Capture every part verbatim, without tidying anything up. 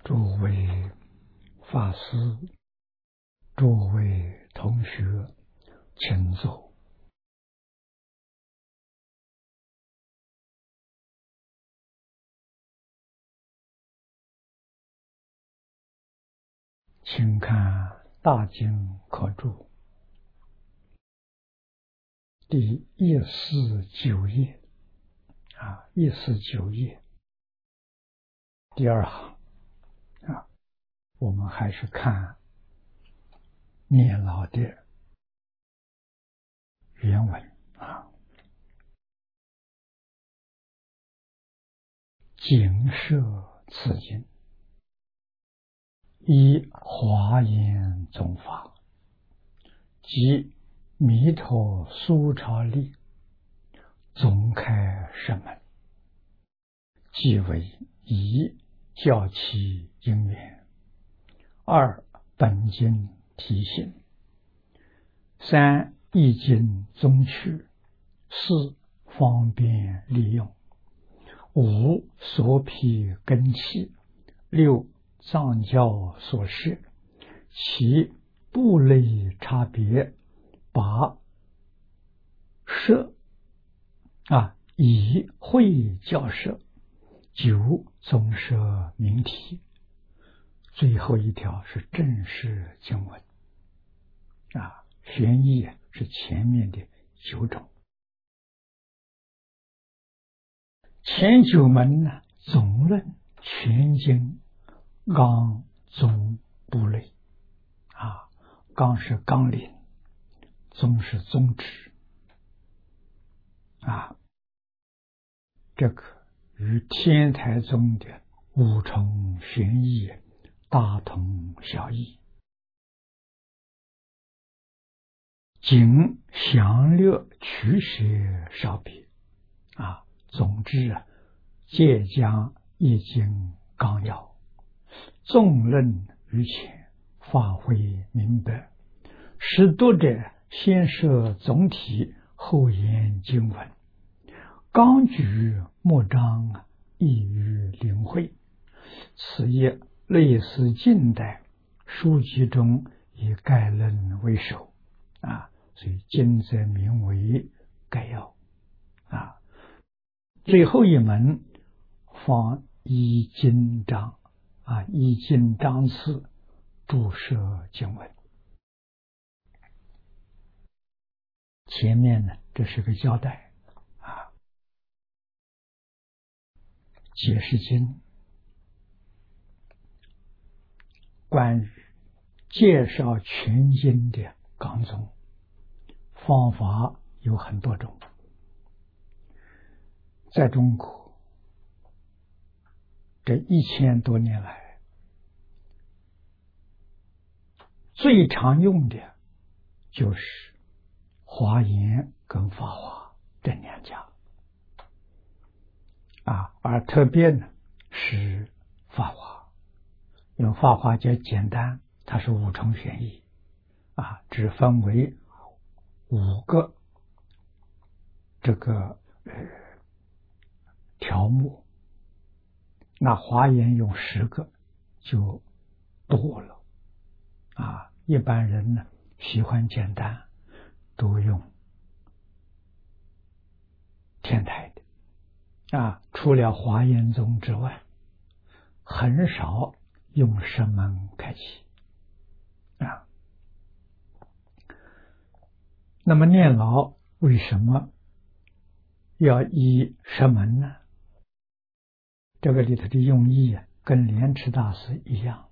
诸位法师，诸位同学，请坐。请看《大经科注》第一四九页啊，一四九页第二行啊，我们还是看念老的原文啊。谨摄此经，依华严宗法及弥陀苏朝力总开圣门，即为一教其因缘，二本经题信，三易经宗趣，四方便利用，五所辟根器，六藏教所示，七部类差别，八摄啊以会教摄，九总摄名题，最后一条是正式经文啊，玄义是前面的九种。前九门呢，总论全经纲宗部类啊，纲是纲领，宗是宗旨啊，这个与天台宗的五重玄义大同小异，仅详略取舍少别啊。总之啊，皆将易经纲要，纵论于前，发挥明白，使读者先设总体，后言经文，纲举末章，易于领会。此也类似近代书籍中以概论为首啊，所以今则名为概要啊。最后一门方依经章啊，依经章次注释经文。前面呢，这是个交代啊，解释经关于介绍全经的纲宗方法有很多种。在中国这一千多年来，最常用的就是华严跟法华这两家啊，而特别呢是法华，因为法华较简单，它是五重玄义啊，只分为五个这个呃条目，那华严用十个就多了啊。一般人呢喜欢简单，都用天台的啊，除了华严宗之外，很少用声门开启啊。那么念老为什么要依声门呢？这个里头的用意啊，跟莲池大师一样。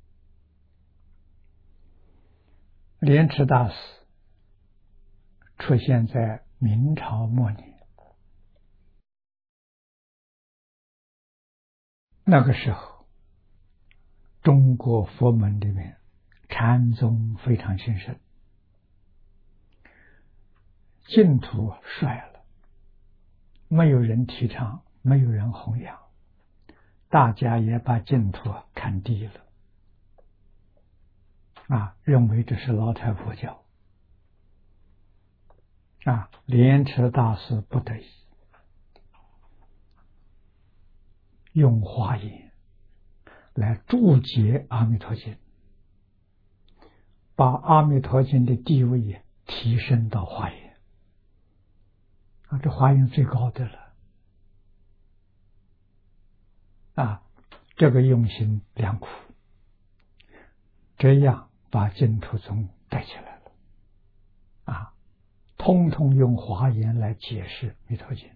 莲池大师出现在明朝末年，那个时候中国佛门里面禅宗非常兴盛，净土衰了，没有人提倡，没有人弘扬，大家也把净土看低了啊，认为这是老太佛教啊。莲池大师不得已用华严来注解阿弥陀经，把阿弥陀经的地位提升到华严啊，这华严最高的了啊，这个用心良苦，这样把净土宗带起来了啊，通通用华严来解释弥陀经，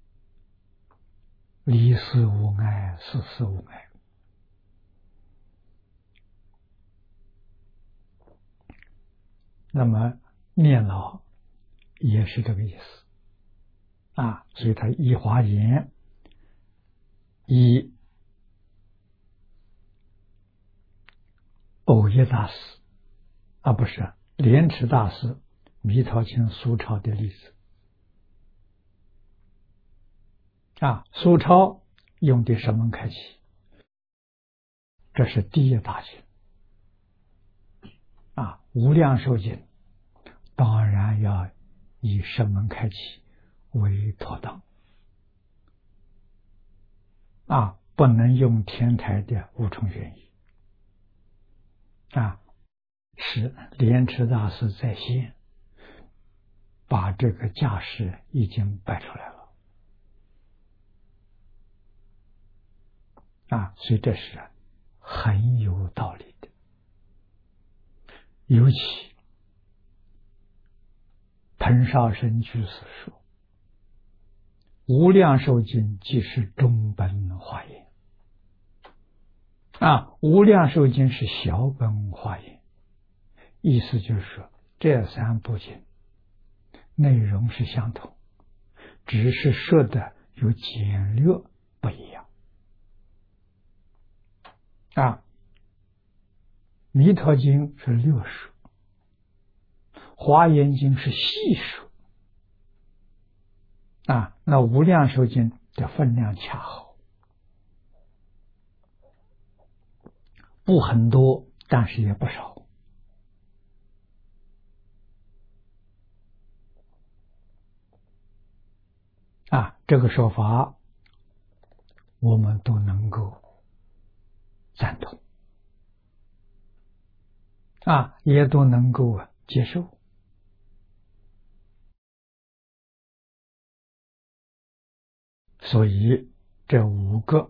离事无碍，事事无碍。那么念老也是这个意思啊，所以他以华严，以藕益大师啊，不是莲池大师弥陀经苏超的例子啊，苏超用的声闻开启，这是第一大经啊，无量寿经当然要以声闻开启为妥当啊，不能用天台的五重玄义啊，是莲池大师在先把这个架势已经摆出来了啊，所以这是很有道理的。尤其彭绍生居士说，无量寿经即是中本华严啊，无量寿经是小本华严，意思就是说这三部经内容是相同，只是说的有简略不一样啊。弥陀经是略说，华严经是细说啊，那无量寿经的分量恰好，不很多，但是也不少啊。这个说法我们都能够赞同啊，也都能够接受。所以这五个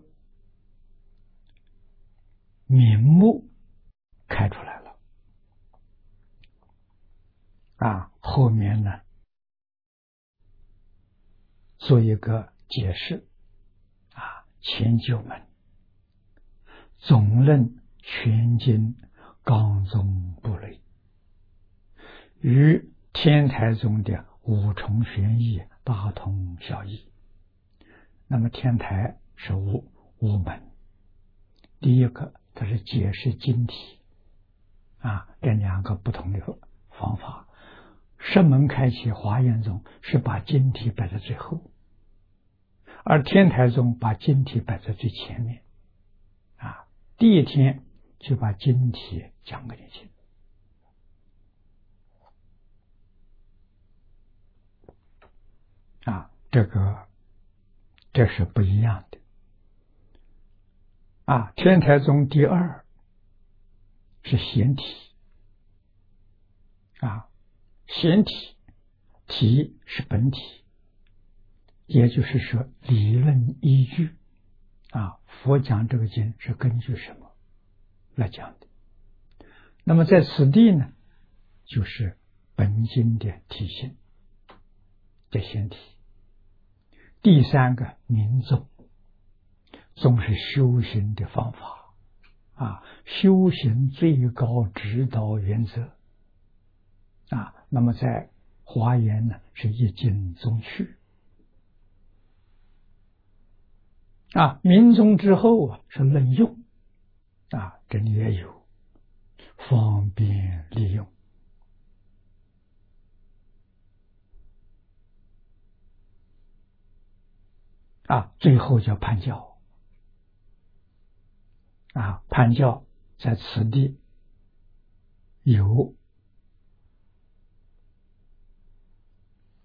名目开出来了啊，后面呢做一个解释啊，前九门总论全经纲宗部类，与天台宗的五重玄义大同小异。那么天台是五五门，第一个它是解释经体啊，这两个不同的方法。声门开启华严宗是把经体摆在最后，而天台宗把经体摆在最前面啊。第一天就把经体讲给你听啊，这个这是不一样的啊。天台宗第二是显体啊，显体体是本体，也就是说理论依据啊，佛讲这个经是根据什么来讲的？那么在此地呢，就是本经的体现的显体。第三个明宗，宗是修行的方法啊，修行最高指导原则啊。那么在华严呢，是一经宗趣啊。明宗之后啊，是论用啊，这里也有方便利用啊，最后叫判教啊，判教在此地有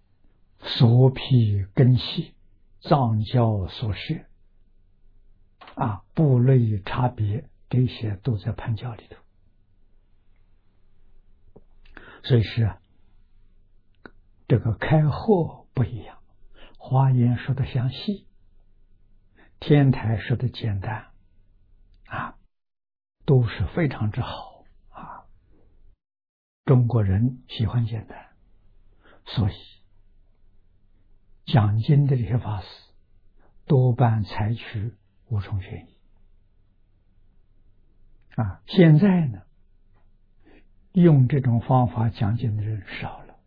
所辟根系藏教所设啊，部类差别这些都在盘教里头。所以是这个开合不一样，华严说的详细，天台说的简单啊，都是非常之好啊。中国人喜欢简单，所以讲经的这些法师多半采取无从学义啊。现在呢，用这种方法讲经的人少了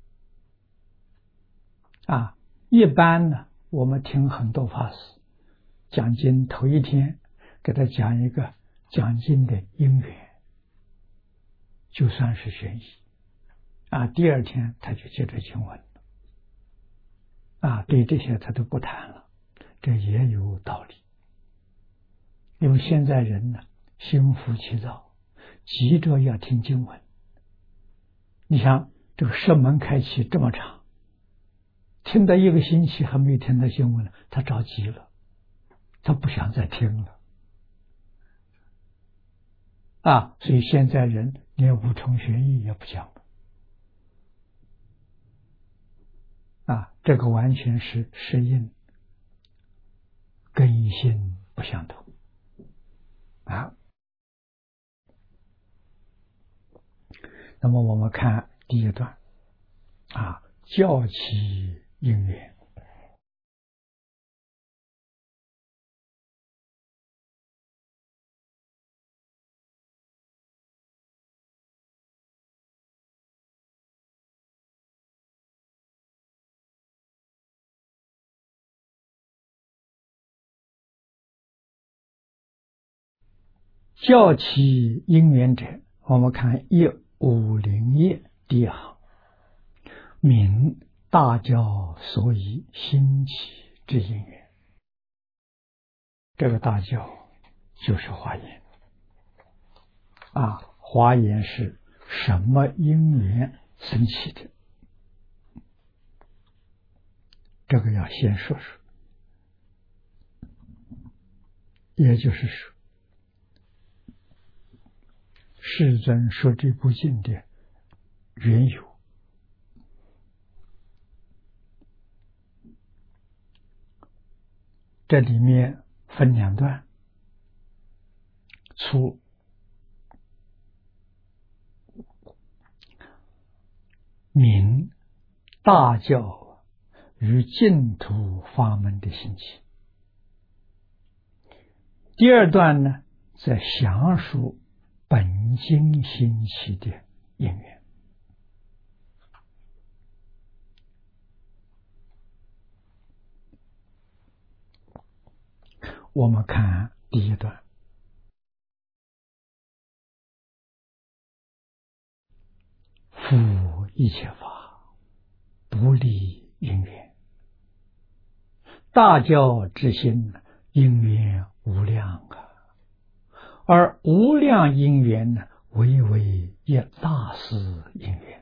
啊。一般呢，我们听很多法师讲经，头一天给他讲一个讲经的因缘，就算是学义啊。第二天他就接着经文啊，对这些他都不谈了，这也有道理。因为现在人呢，心浮气躁，急着要听经文。你想这个设门开启这么长，听到一个星期还没听到经文了，他着急了，他不想再听了啊。所以现在人连无从学义也不讲了啊，这个完全是适应根性不相同啊。那么我们看第一段啊，教起因缘。教起因缘者，我们看一五零页第一行，明大教所以兴起之因缘。这个大教就是华严啊，华严是什么因缘生起的？这个要先说说，也就是说，世尊说这部经的缘由。这里面分两段，初明大教与净土法门的兴起。第二段呢，在详述本经兴起的因缘。我们看第一段，复一切法不离因缘，大教之心因缘无量啊，而无量因缘呢，唯为一大事因缘。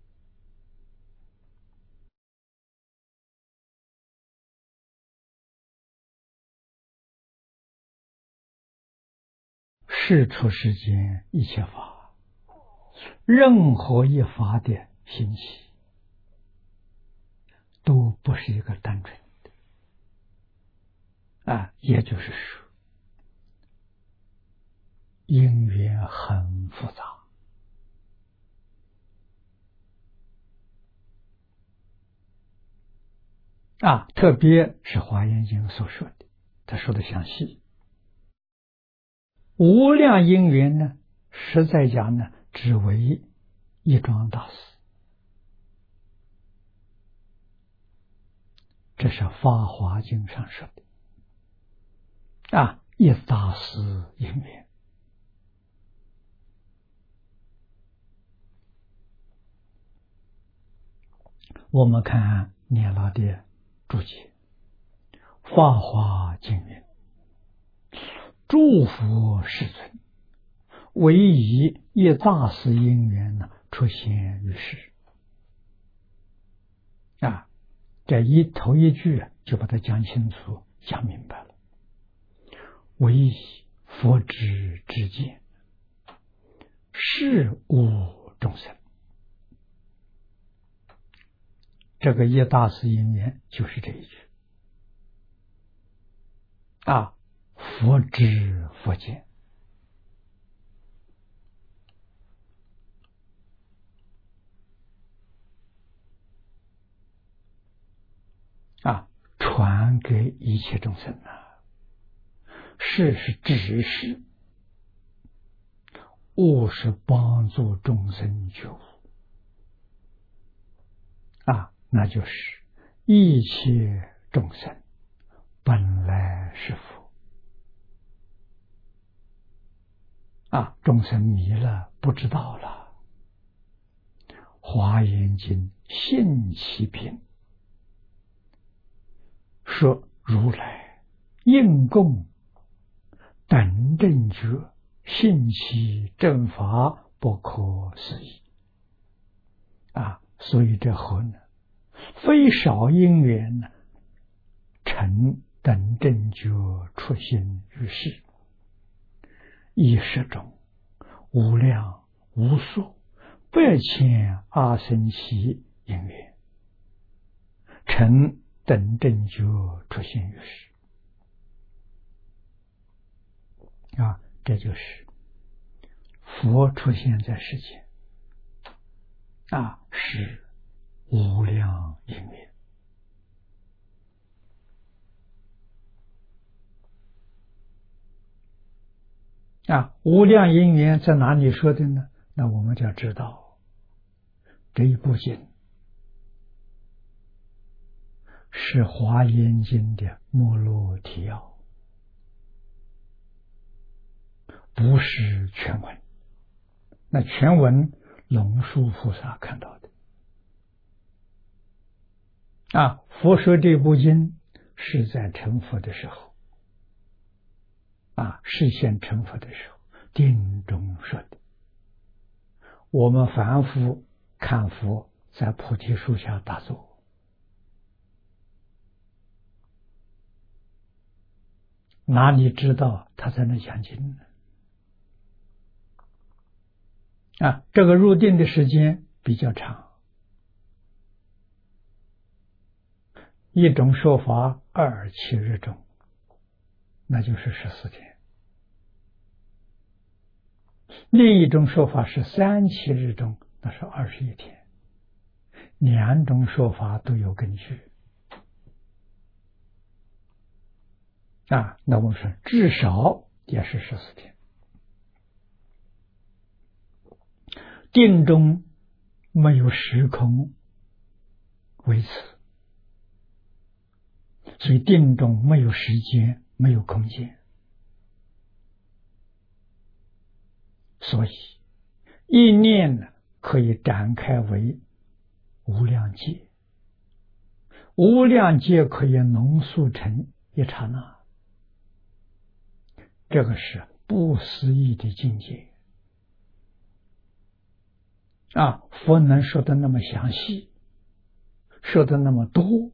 世出世间一切法，任何一法的兴起，都不是一个单纯的啊，也就是说，因缘很复杂啊，特别是华严经所说的，他说的详细。无量因缘呢，实在讲呢，只为一桩大事。这是《法华经》上说的啊，一大事因缘。我们看念老的注解，《法华经》云：诸佛世尊，唯以一大事因缘呢出现于世啊。这一头一句就把它讲清楚、讲明白了。 唯以佛之之见，是无众生。这个叶大师引言就是这一句啊，佛知佛见。啊，传给一切众生啊，是是指示，悟是帮助众生觉悟啊，那就是一切众生本来是佛啊，众生迷了，不知道了。华严经信其品说，如来应供等正觉，信其正法，不可思议啊！所以这后呢，非少因缘呢，成等正觉出现于世，一时中无量无数百千阿僧祇因缘，成等正觉出现于世啊，这就是佛出现在世间啊，是无量因缘啊。无量因缘在哪里说的呢？那我们就要知道，这一部经是《华严经》的目录提要，不是全文。那全文龙树菩萨看到的啊，佛说这部经是在成佛的时候啊，实现成佛的时候定中说的。我们凡夫看佛在菩提树下打坐，哪里知道他在那讲经呢？啊，这个入定的时间比较长，一种说法二七日中，那就是十四天；另一种说法是三七日中，那是二十一天。两种说法都有根据啊，那我们说至少也是十四天。定中没有时空维持，所以定中没有时间，没有空间，所以一念呢可以展开为无量劫，无量劫可以浓缩成一刹那，这个是不思议的境界啊！佛能说的那么详细，说的那么多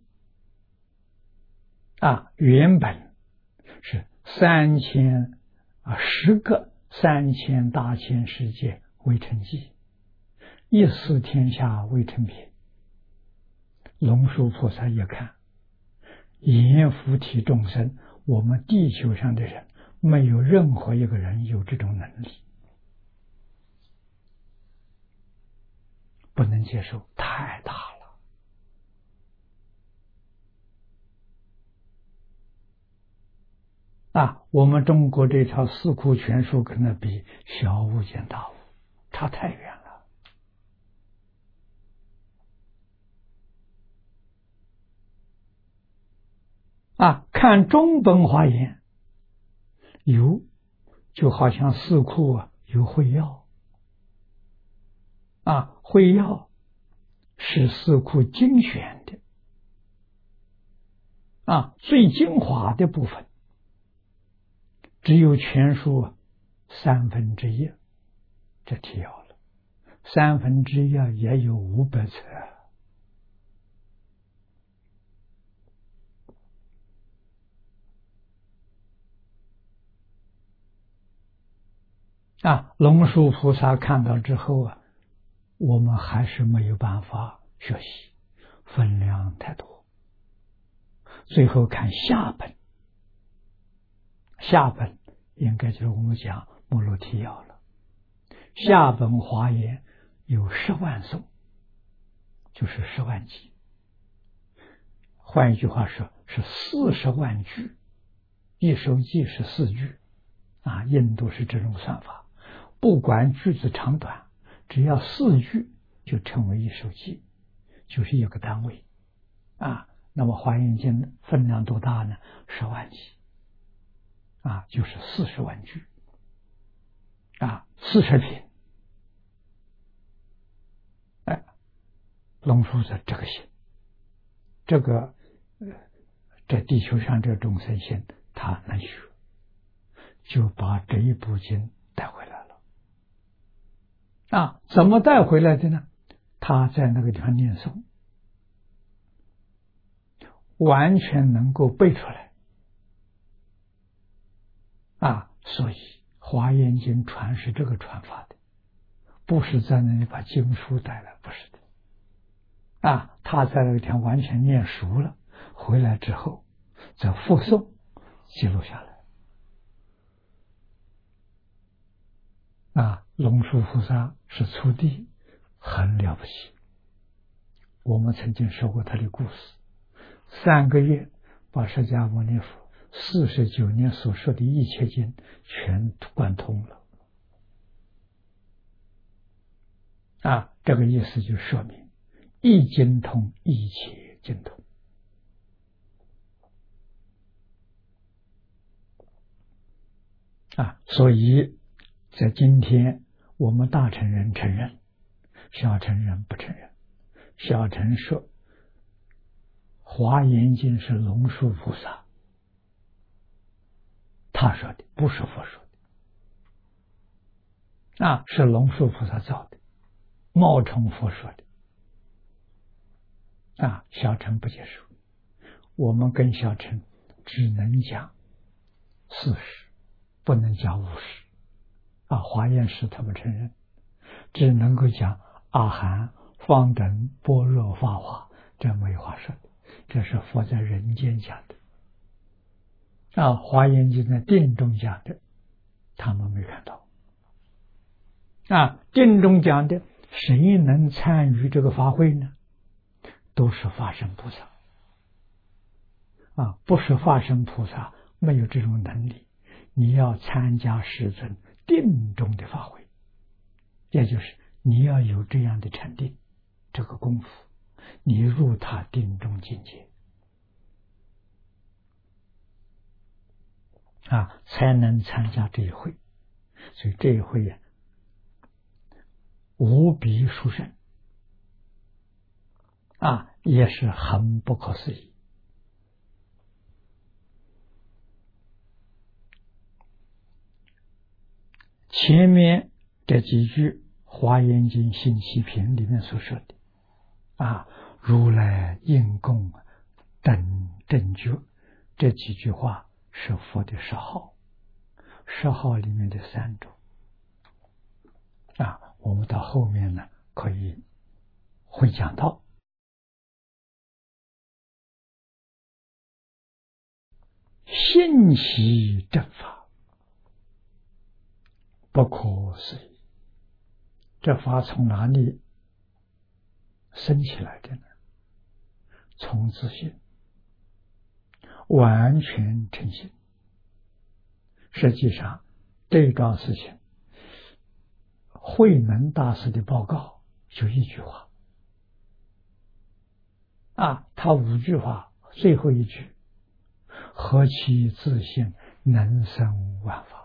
啊！原本是三千啊十个三千大千世界为成记，一思天下为成品。龙树菩萨也看，阎浮提众生，我们地球上的人没有任何一个人有这种能力，不能接受，太大了啊！我们中国这套四库全书跟那比，小巫见大巫，差太远了啊！看中本华严有，就好像四库啊有会要啊，会要是四库精选的啊，最精华的部分只有全书三分之一，这提要了，三分之一也有五百册啊，龙树菩萨看到之后啊，我们还是没有办法学习，分量太多。最后看下本，下本应该就是我们讲目录提要了。下本华严有十万颂，就是十万集。换一句话说，是四十万句，一首偈是四句啊。印度是这种算法，不管句子长短，只要四句就称为一首偈，就是一个单位啊。那么华严经分量多大呢？十万集啊，就是四十万句啊，四十品。哎，龙树的这个心，这个在地球上这众生心，他能学，就把这一部经带回来了啊。怎么带回来的呢？他在那个地方念诵，完全能够背出来啊。所以华严经传是这个传法的，不是在那里把经书带来，不是的啊。他在那个地方完全念熟了，回来之后再复诵记录下来啊。龙树菩萨是初地，很了不起。我们曾经说过他的故事，三个月把释迦牟尼佛四十九年所说的一切经全贯通了啊。这个意思就说明一经通，一切经通啊。所以在今天我们大乘人承认，小乘人不承认。小乘说华严经是龙树菩萨他说的，不是佛说的啊，是龙树菩萨造的，冒充佛说的啊。小乘不接受，我们跟小乘只能讲四十，不能讲五十啊。华严师他不承认，只能够讲阿含、方等、般若、法华，这没话说的，这是佛在人间讲的啊。华严经在定中讲的，他们没看到啊。定中讲的，谁能参与这个法会呢？都是法身菩萨啊，不是法身菩萨没有这种能力。你要参加世尊定中的法会，也就是你要有这样的禅定，这个功夫，你入他定中境界啊，才能参加这一会。所以这一会呀，无比殊胜啊，也是很不可思议。前面这几句华严经信息品里面所说的啊，如来应供等正觉，这几句话是佛的十号，十号里面的三种啊，我们到后面呢可以会讲到。信息正法不可思议，这法从哪里生起来的呢？从自信，完全诚信。实际上这桩事情，慧能大师的报告就一句话啊，他五句话，最后一句，何其自信，能生万法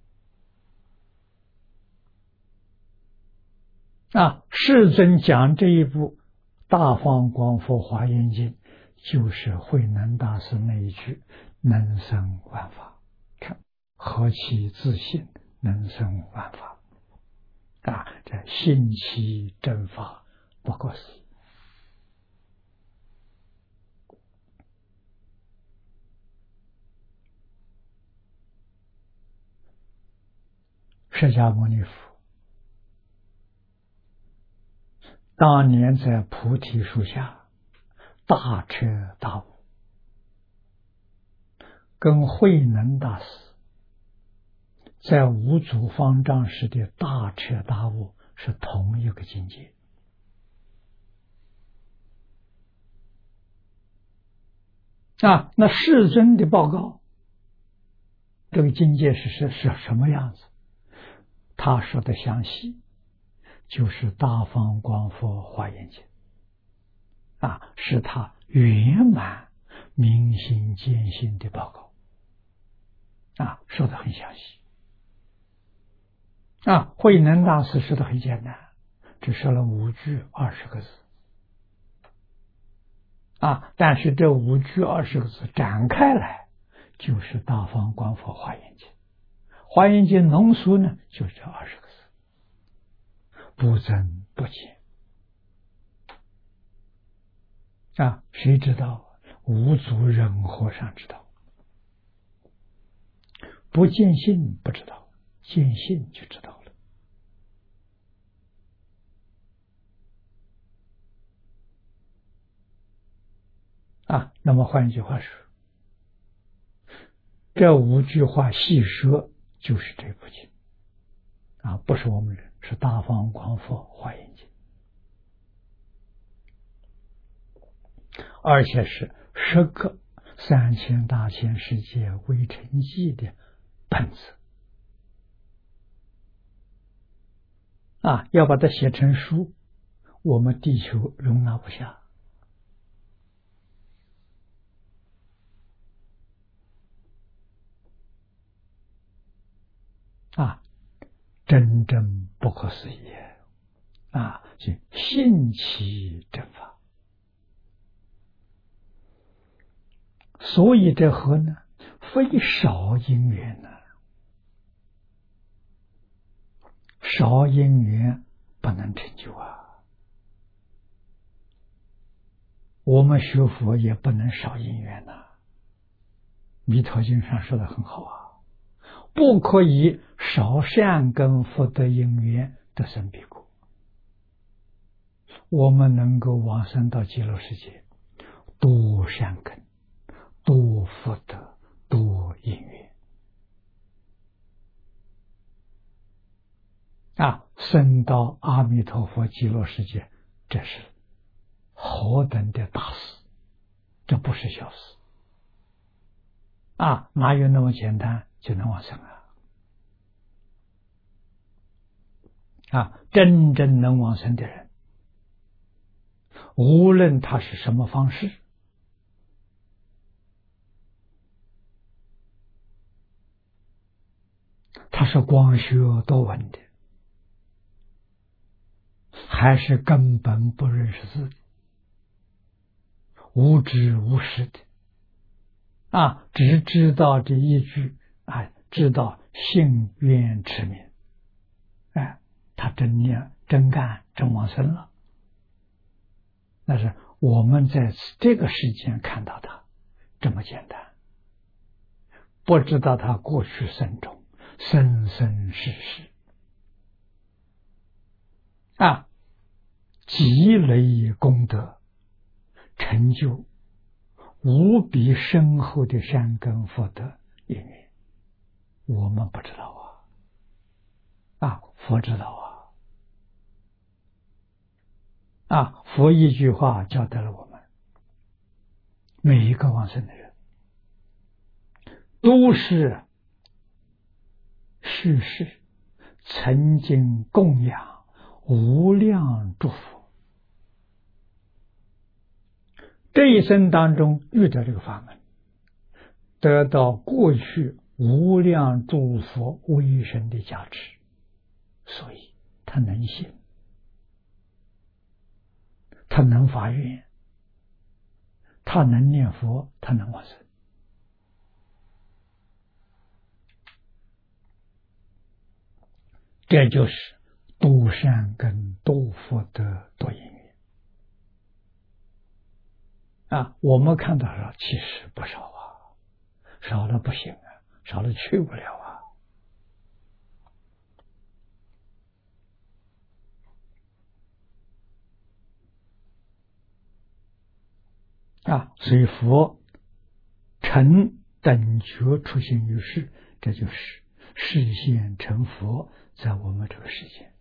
啊！世尊讲这一部《大放光佛华严经》，就是慧能大师那一句能生万法。看，何其自信，能生万法啊！这信其正法不可思议。 释迦牟尼佛当年在菩提树下大彻大悟，跟慧能大师在五祖方丈时的大彻大悟是同一个境界。啊，那世尊的报告，这个境界是是是什么样子？他说的详细，就是大方广佛华严经啊，是他圆满明心见性的报告啊，说的很详细啊。慧能大师说的很简单，只说了五句二十个字啊，但是这五句二十个字展开来，就是大方广佛华严经。华严经浓缩呢，就是这二十个字，不增不减啊。谁知道？无足人和尚知道。不见性不知道，见性就知道了。啊，那么换一句话说，这五句话细说就是这部经啊，不是我们人，是大方广佛华严经，而且是十个三千大千世界微尘记的本子啊，要把它写成书，我们地球容纳不下啊，真正不可思议啊！就信其正法，所以这和呢，非少因缘呢，少因缘不能成就啊。我们学佛也不能少因缘呐、啊。弥陀经上说的很好啊，不可以少善根福德因缘得生彼国。我们能够往生到极乐世界，多善根，多福德，多因缘啊！生到阿弥陀佛极乐世界，这是何等的大事，这不是小事啊！哪有那么简单就能往生啊？啊，真正能往生的人，无论他是什么方式，他是光学多闻的，还是根本不认识自己，无知无识的啊，只知道这一句啊，知道信愿持名，哎，他真念真干真往生了。但是我们在这个世间看到他这么简单，不知道他过去生中生生世世啊，积累功德，成就无比深厚的善根福德因缘，我们不知道啊，啊，佛知道啊。啊，佛一句话交代了我们，每一个往生的人都是世世曾经供养无量诸佛，这一生当中遇到这个法门，得到过去无量诸佛威神的加持，所以他能信，他能发愿，他能念佛，他能往生。这就是多善根、多福德、多因缘啊！我们看到了，其实不少啊，少了不行啊，少了去不了啊。 啊，所以佛成等觉出现于世，这就是示现成佛在我们这个世界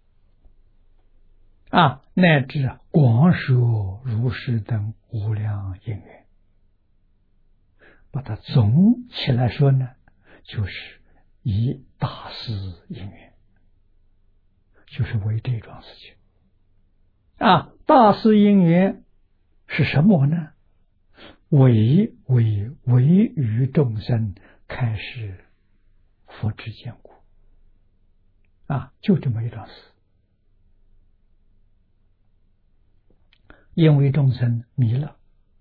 啊，乃至广说如是等无量因缘，把它总起来说呢，就是以大事因缘，就是为这桩事情啊。大事因缘是什么呢？为为为于众生开示佛之见故啊，就这么一桩事。因为众生迷了，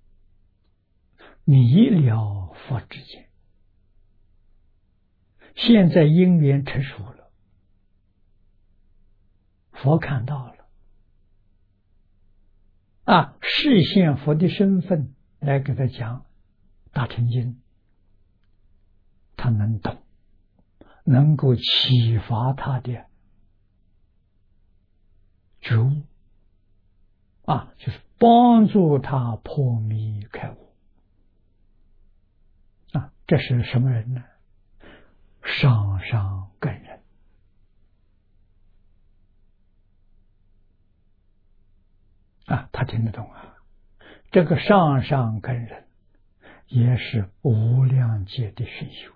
迷了佛之见，现在因缘成熟了，佛看到了啊，示现佛的身份来给他讲大乘经，他能懂，能够启发他的觉悟啊，就是帮助他破迷开悟啊。这是什么人呢？上上根人啊，他听得懂啊。这个上上根人也是无量劫的熏修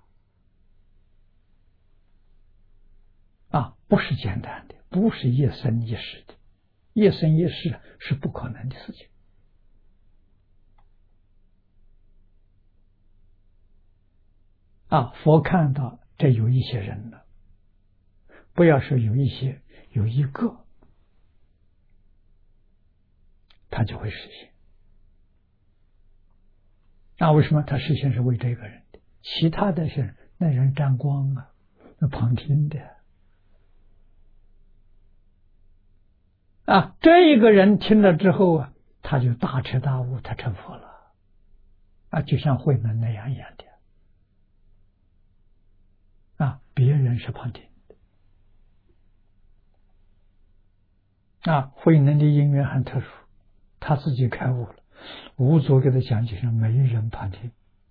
啊，不是简单的，不是一生一世的，一生一世是不可能的事情啊。佛看到这有一些人了，不要说有一些，有一个他就会实现。那为什么他实现是为这个人的？其他的是那人沾光啊，那旁听的啊。这一个人听了之后啊，他就大彻大悟，他成佛了啊，就像慧能那样一样的啊。别人是旁听的啊，慧能的因缘很特殊，他自己开悟了，无所给他讲解上，没人旁听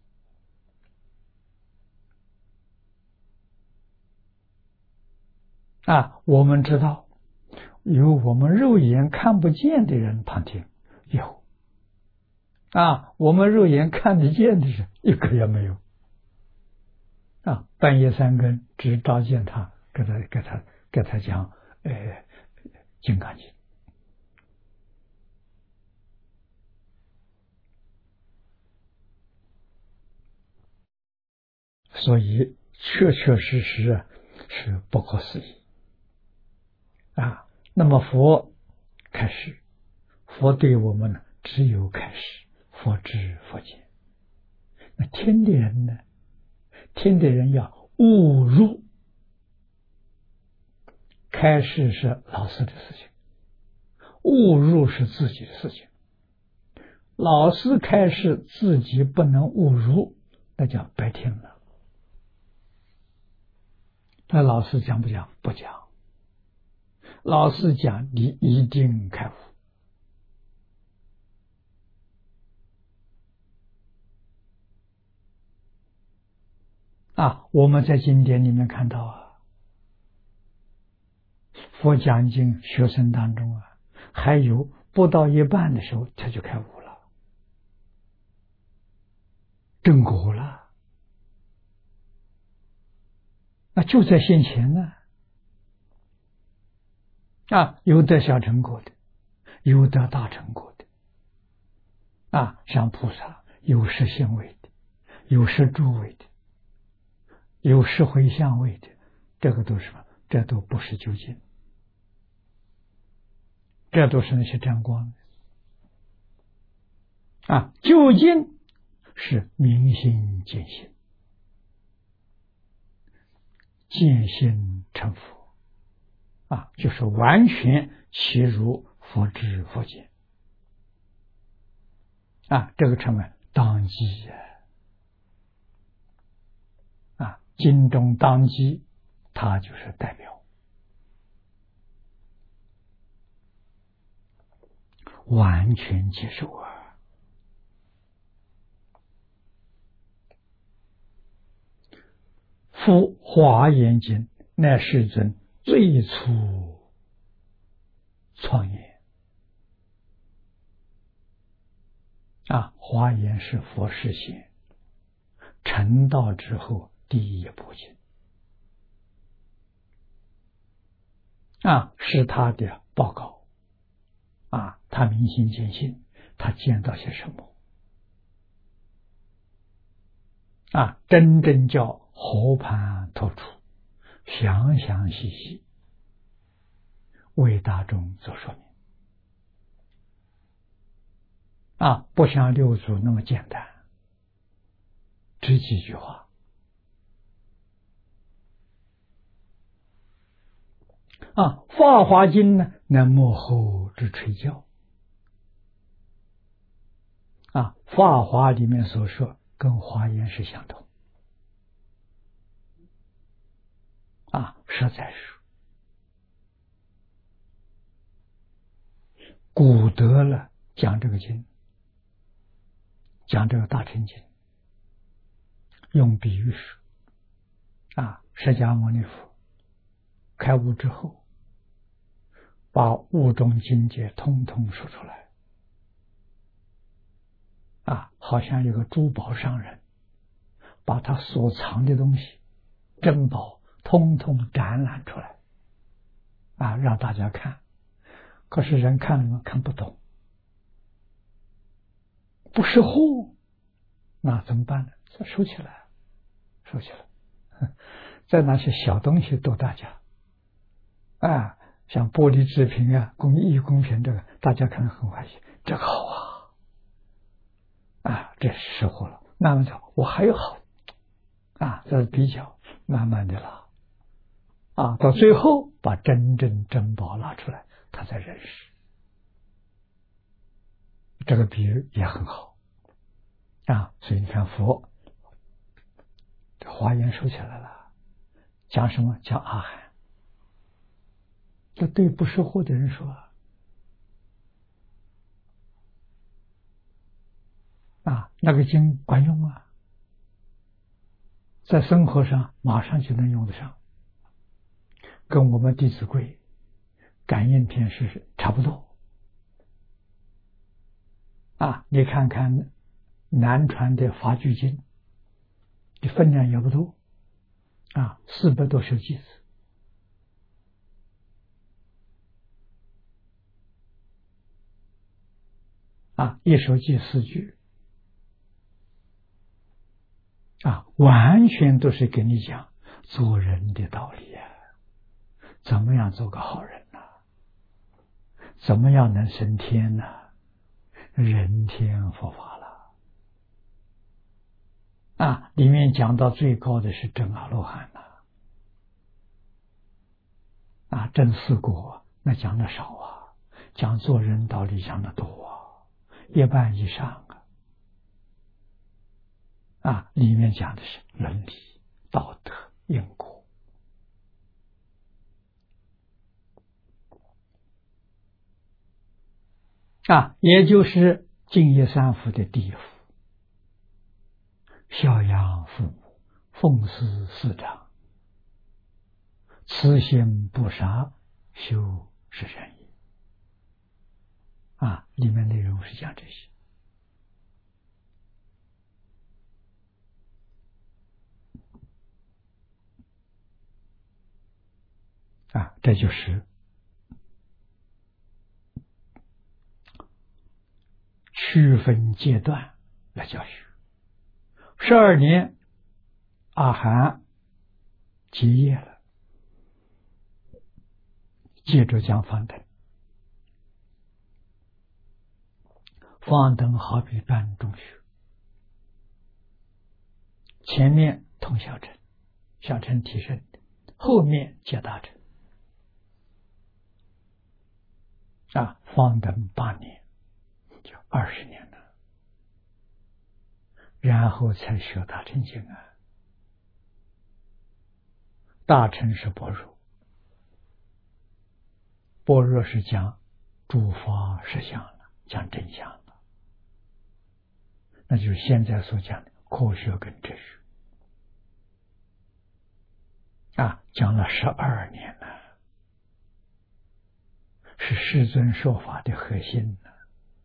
啊。我们知道有我们肉眼看不见的人旁听，有啊，我们肉眼看得见的人一个也没有啊。半夜三更只照见他，给他给他给他讲呃《金刚经》。所以确确实实啊是不可思议啊。那么佛开示，佛对我们呢只有开示，佛知佛见。那听的人呢？听的人要悟入，开示是老师的事情，悟入是自己的事情。老师开示自己不能悟入，那叫白听了。那老师讲不讲？不讲。老师讲，你一定开悟啊。我们在经典里面看到啊，佛讲经学生当中啊，还有不到一半的时候他就开悟了，证果了，那就在现前呢啊。有得小成果的，有得大成果的啊，像菩萨有实现位的，有实住位的，有实回向位的，这个都是什么？这都不是究竟，这都是那些沾光的啊。究竟是明心见性，见性成佛啊，就是完全契入佛知佛见啊，这个称为当机啊，经中当机，它就是代表完全接受啊夫华严经乃世尊最初创业啊，华严是佛世显成道之后第一部经啊，是他的报告啊，他明心见性，他见到些什么啊？真正叫和盘托出，详详细细为大众做说明啊，不像六祖那么简单，只几句话啊。法华经呢，乃幕后之垂教啊，法华里面所说跟华严是相同啊，实在是古德了讲这个经，讲这个大乘经，用比喻说啊，释迦牟尼佛开悟之后，把悟中境界通通说出来啊，好像有个珠宝商人把他所藏的东西珍宝通通展览出来啊，让大家看。可是人看了看不懂，不识货，那怎么办呢？再收起来，收起来，再拿些小东西逗大家啊，像玻璃制品啊、工艺工品，这个大家可能很欢喜，这个好啊，啊，这是识货了。慢慢说，我还有好啊，这是比较慢慢的了啊，到最后把真正珍宝拿出来，他才认识。这个比喻也很好啊，所以你看佛这华严收起来了，讲什么？讲阿含。这对不识货的人说啊，那个经管用啊，在生活上马上就能用得上，跟我们《弟子规》感应篇是差不多啊。你看看南传的法句经，的分量也不多啊，四百多首偈子啊，一首偈四句啊，完全都是给你讲做人的道理啊，怎么样做个好人呢、啊？怎么样能升天呢、啊？人天佛法了啊！里面讲到最高的是真阿罗汉呐、啊，啊，真四果那讲的少啊，讲做人道理讲的多啊，一半以上啊。啊，里面讲的是伦理、道德、因果啊，也就是净业三福的第一福，孝养父母，奉事师长，慈心不杀，修是仁义啊，里面内容是讲这些啊，这就是区分阶段来教学。十二年，阿含结业了，接着讲方等。方等好比办中学，前面通小乘，小乘提升，后面接大乘。啊，方等八年，就二十年了，然后才学大乘经啊。大乘是般若，般若是讲诸法实相了，讲真相了，那就是现在所讲的科学跟哲学啊，讲了十二年了，是世尊说法的核心呢。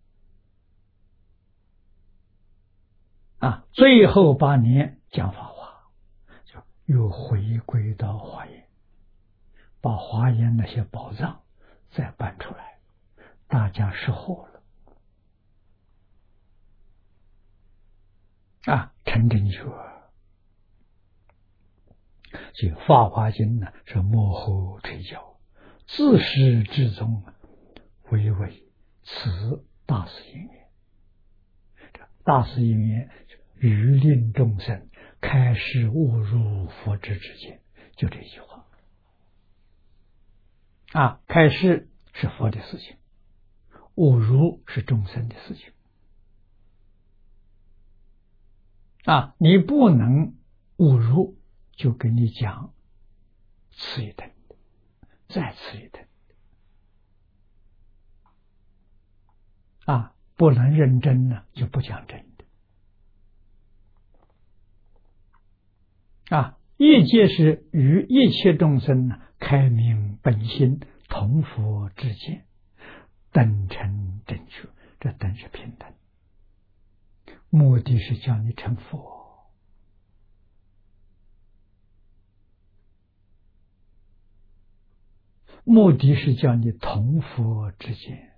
啊，最后八年讲法华，就又回归到华严，把华严那些宝藏再搬出来，大家识货了。啊，成正觉。所以《法华经》呢是幕后推教，自始至终唯为此大师因缘。大师因缘欲令众生开示悟入佛之之见，就这一句话。啊，开示是佛的事情，悟入是众生的事情。啊，你不能悟入，就跟你讲次一等的，再次一等的。啊，不能认真呢，就不讲真的。啊，业界是与一切众生呢开明本心，同佛之见，等成正觉。这等是平等，目的是叫你成佛。目的是叫你同佛之见。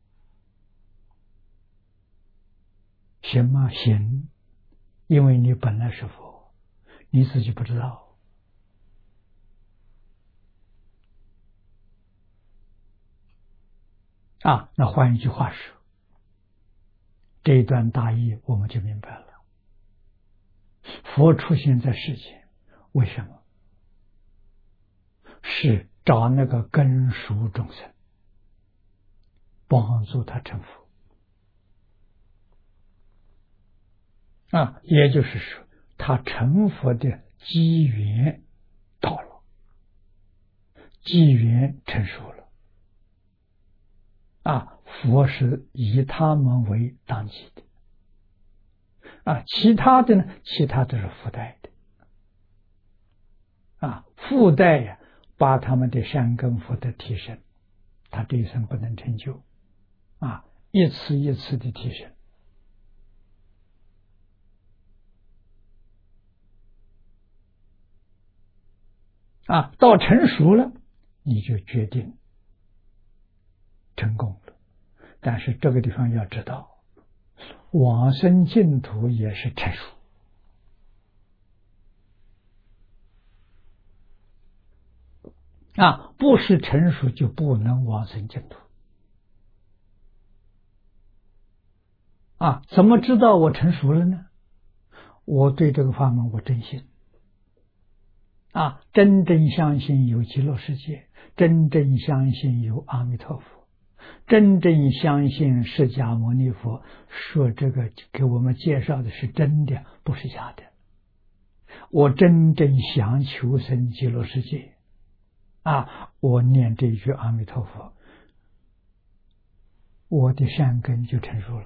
行吗？行，因为你本来是佛，你自己不知道。啊，那换一句话说，这一段大意我们就明白了。佛出现在世间，为什么？是找那个根熟众生，帮助他成佛。啊，也就是说，他成佛的机缘到了，机缘成熟了。啊，佛是以他们为当机的。啊，其他的呢？其他都是附带的。啊，附带呀，把他们的善根福德提升，他这一生不能成就。啊，一次一次的提升。啊，到成熟了，你就决定成功了。但是这个地方要知道，往生净土也是成熟。啊，不是成熟就不能往生净土。啊，怎么知道我成熟了呢？我对这个法门我真信。啊，真正相信有极乐世界，真正相信有阿弥陀佛，真正相信释迦牟尼佛说这个给我们介绍的是真的，不是假的。我真正想求生极乐世界，啊，我念这一句阿弥陀佛，我的善根就成熟了。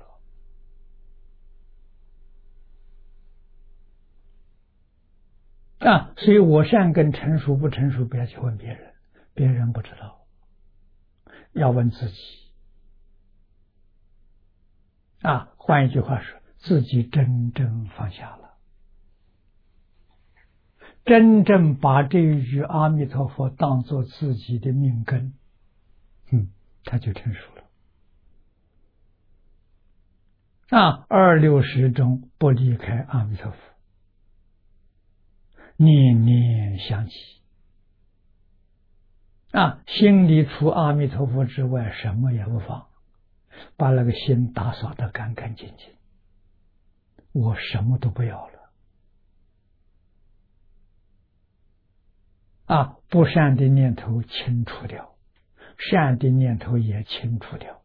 啊，所以我善根成熟不成熟，不要去问别人，别人不知道，要问自己。啊，换一句话说，自己真正放下了，真正把这一句阿弥陀佛当作自己的命根，嗯，他就成熟了。啊，二六时中不离开阿弥陀佛，念念想起。啊，心里除阿弥陀佛之外什么也不放，把那个心打扫得干干净净，我什么都不要了。啊，不善的念头清除掉，善的念头也清除掉。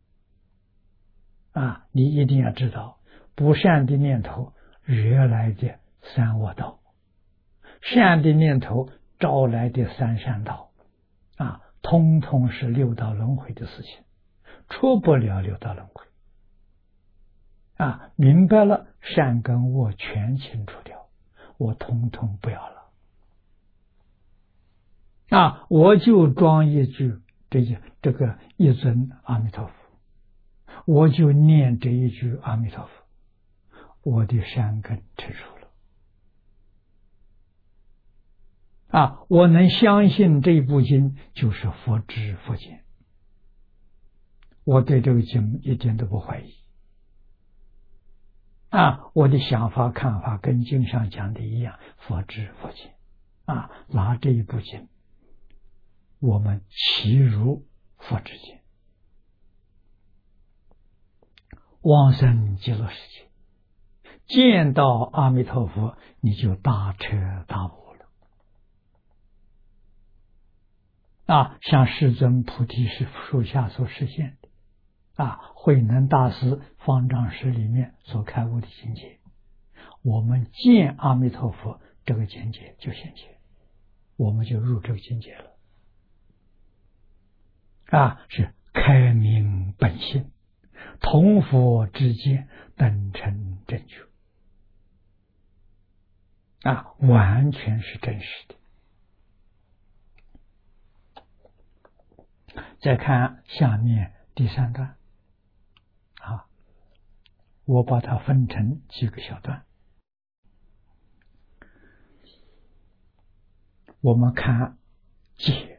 啊，你一定要知道，不善的念头惹来的三恶道，善的念头招来的三善道，啊，通通是六道轮回的事情，出不了六道轮回。啊，明白了，善跟恶全清除掉，我通通不要了。 啊，我就装一句这一这个一尊阿弥陀佛，我就念这一句阿弥陀佛，我的善根成熟了。啊，我能相信这部经就是佛知佛见，我对这个经一点都不怀疑。啊，我的想法看法跟经上讲的一样，佛知佛见。啊，拿这一部经，我们齐如佛之见，往生极乐世界，见到阿弥陀佛，你就大彻大悟了。啊，像世尊菩提是树下所实现的。啊，慧能大师方丈识里面所开悟的境界，我们见阿弥陀佛这个境界就现前，我们就入这个境界了。啊，是开明本性，同佛之见，等成正觉。啊，完全是真实的。再看下面第三段。啊，我把它分成几个小段，我们看解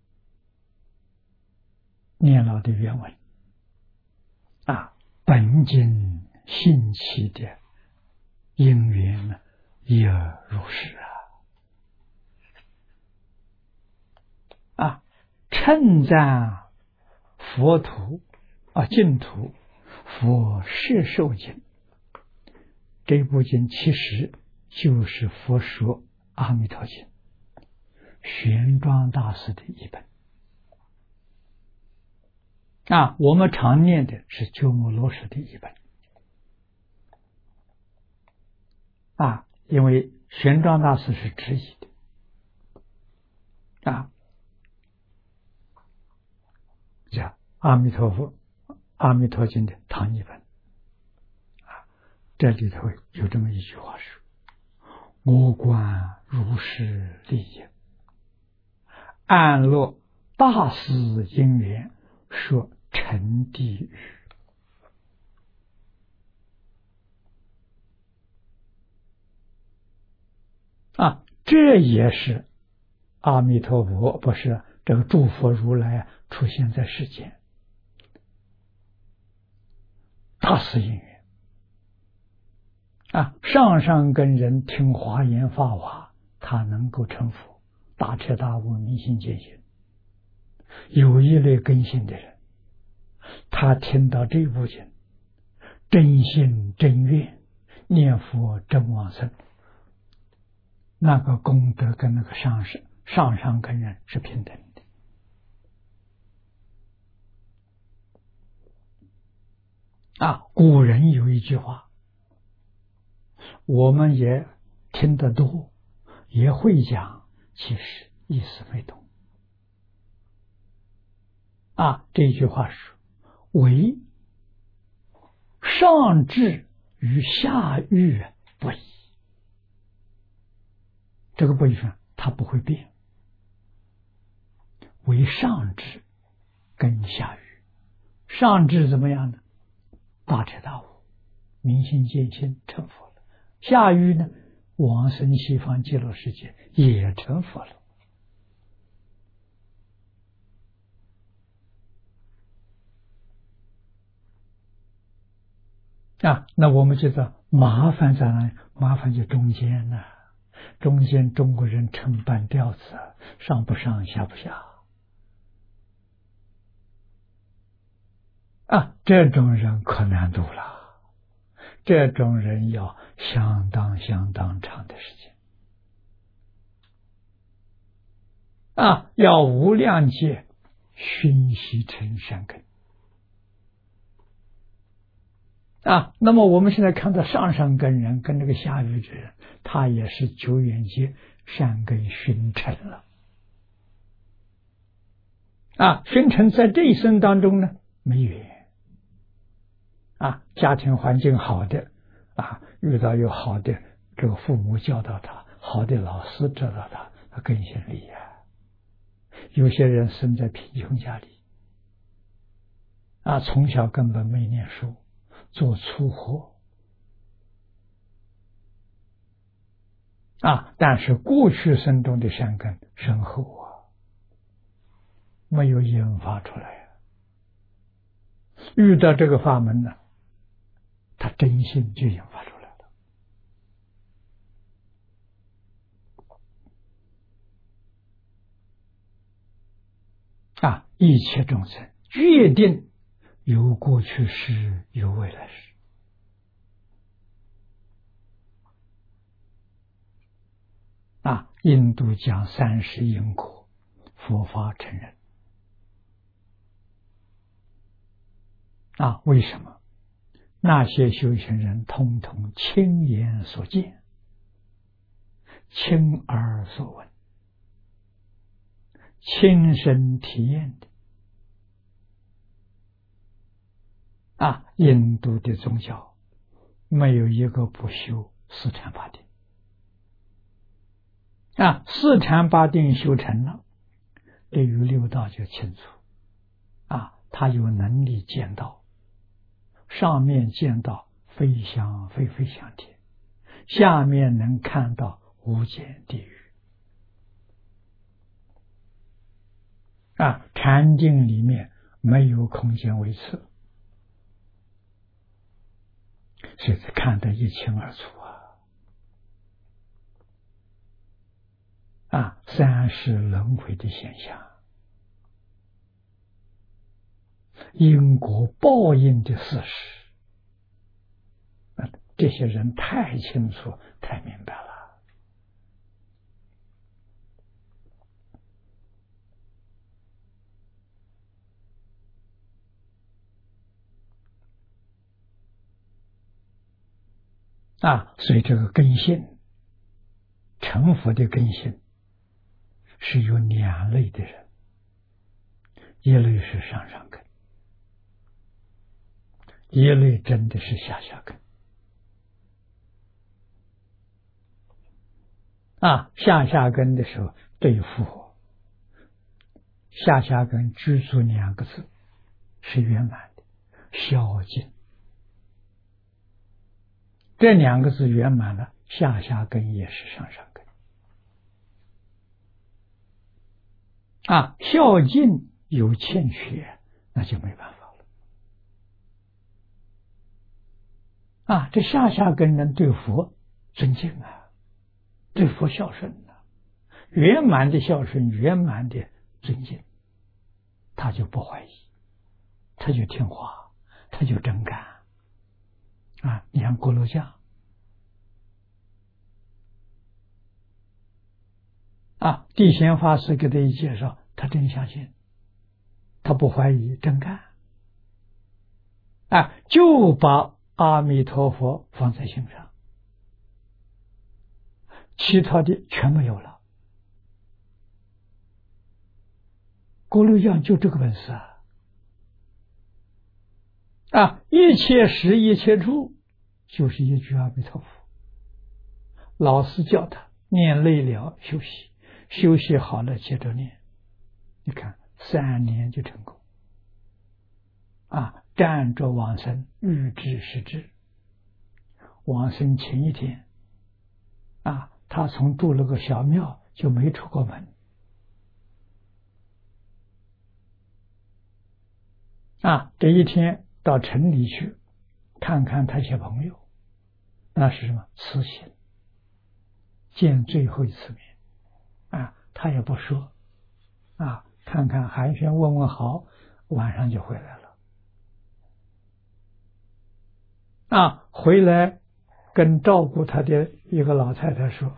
念老的原文。啊，本经兴起的因缘呢，也如是啊。啊，称赞佛土啊净土。佛摄受经，这部经其实就是佛说阿弥陀经，玄奘大师的一本。啊，我们常念的是鸠摩罗什的一本。啊，因为玄奘大师是直译的。啊，叫阿弥陀佛。阿弥陀经的唐译本。啊，这里头有这么一句话说：我观如是利益，安乐大师因缘，说成地狱。啊，这也是阿弥陀佛，不是这个诸佛如来出现在世间。大师因缘啊，上上根人听华严法华，他能够成佛，大彻大悟，明心见性。有一类根性的人，他听到这部经，真心真愿念佛真往生，那个功德跟那个上上上上根人是平等的。啊，古人有一句话，我们也听得多，也会讲，其实意思没懂。啊，这句话是为上智与下愚不移。这个不移上，它不会变。为上智跟下愚，上智怎么样呢？大彻大悟，明心见性，成佛了。下愚呢，往生西方极乐世界，也成佛了。啊，那我们觉得麻烦在哪里？麻烦就中间呢、啊，中间中国人称半吊子，上不上，下不下。啊，这种人可难度了，这种人要相当相当长的时间。啊，要无量劫熏习成善根。啊，那么我们现在看到上上根人跟这个下愚之人，他也是久远劫善根熏成了。啊，熏成在这一生当中呢，没缘。啊，家庭环境好的，啊，遇到有好的这个父母教导他，好的老师教导他，他更显利啊。 有些人生在贫穷家里，啊，从小根本没念书，做粗活，啊，但是过去生中的善根深厚啊，没有引发出来。遇到这个法门呢，他真心就引发出来了。啊，一切众生决定有过去世，有未来世。啊，印度讲三世因果，佛法承认。啊，为什么？那些修行人通通亲眼所见，亲耳所闻，亲身体验的。啊，印度的宗教没有一个不修四禅八定。啊，四禅八定修成了，对于六道就清楚。啊，他有能力见到。上面见到飞翔飞飞向天，下面能看到无间地狱。啊，禅境里面没有空间维持，所以看得一清二楚啊！啊，三世轮回的现象，因果报应的事实，这些人太清楚太明白了。啊，所以这个根性，成佛的根性是有两类的人，一类是上上根，一类真的是下下根。啊，下下根的时候对佛，下下根居住两个字是圆满的，孝敬。这两个字圆满了，下下根也是上上根。啊，孝敬有欠缺，那就没办法了。啊，这下下根人对佛尊敬啊，对佛孝顺啊，圆满的孝顺，圆满的尊敬，他就不怀疑，他就听话，他就真干。啊，你看锅炉匠啊，地贤法师给他一介绍，他真相信，他不怀疑，真干。啊，就把阿弥陀佛放在心上，其他的全没有了。锅炉匠就这个本事啊！啊，一切时一切处，就是一句阿弥陀佛。老师教他念累了休息，休息好了接着念。你看三年就成功。啊，站着往生，欲知是知。往生前一天，啊，他从住了个小庙就没出过门。啊，这一天到城里去看看他小朋友，那是什么？慈行，见最后一次面。啊，他也不说，啊，看看寒暄问问好，晚上就回来了。啊，回来跟照顾他的一个老太太说，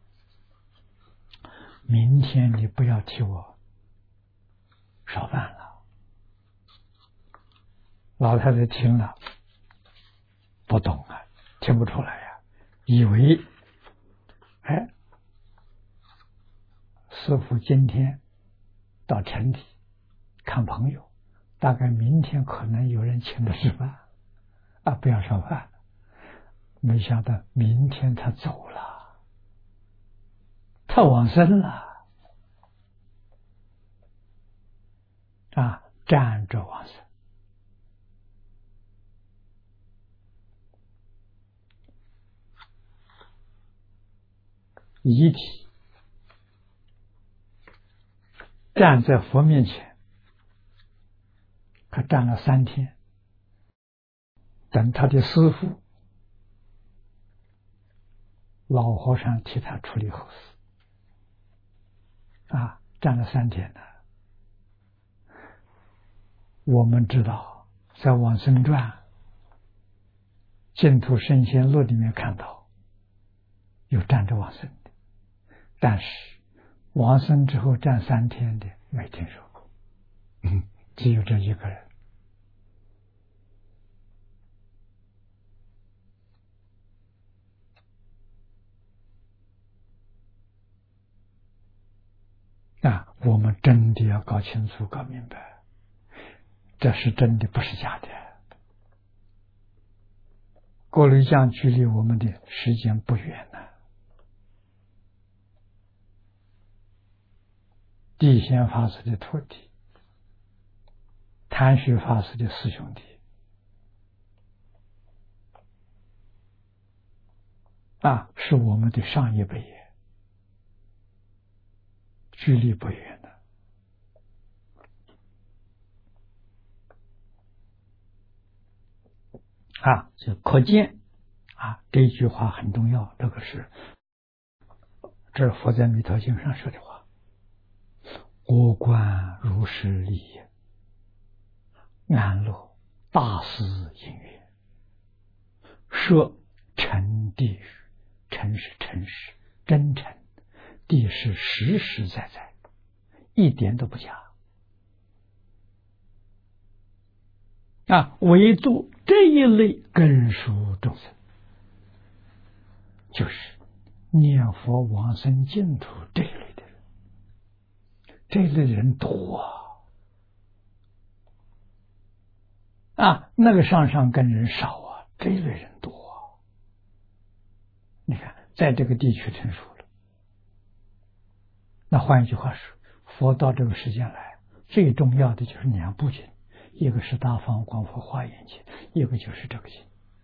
明天你不要替我烧饭了。老太太听了不懂啊，听不出来呀、啊，以为哎，师父今天到城里看朋友，大概明天可能有人请他吃饭啊，不要烧饭。没想到明天他走了，他往生了。 啊，站着往生。遗体站在佛面前，他站了三天，等他的师父老和尚替他处理后事，啊，站了三天了。我们知道，在《往生传》《净土圣贤录》里面看到有站着往生的，但是往生之后站三天的没听说过，嗯，只有这一个人。啊，我们真的要搞清楚、搞明白，这是真的，不是假的。过滤江距离我们的时间不远了。地仙法师的徒弟，谭旭法师的师兄弟，啊，是我们的上一辈也，距离不远了。啊，就可见啊，这一句话很重要。这个是这是佛在《弥陀经》上说的话：“我观如是理也，安乐大思因缘，设诚谛语，诚是诚实真诚，谛是实实在在，一点都不假。啊，唯独这一类根属众生，就是念佛往生净土这一类的人，这一类人多啊！啊，那个上上根人少啊，这一类人多啊。你看，在这个地区成熟了。那换一句话说，佛到这个世间来，最重要的就是两部经。一个是大方广佛华严经，一个就是这个经。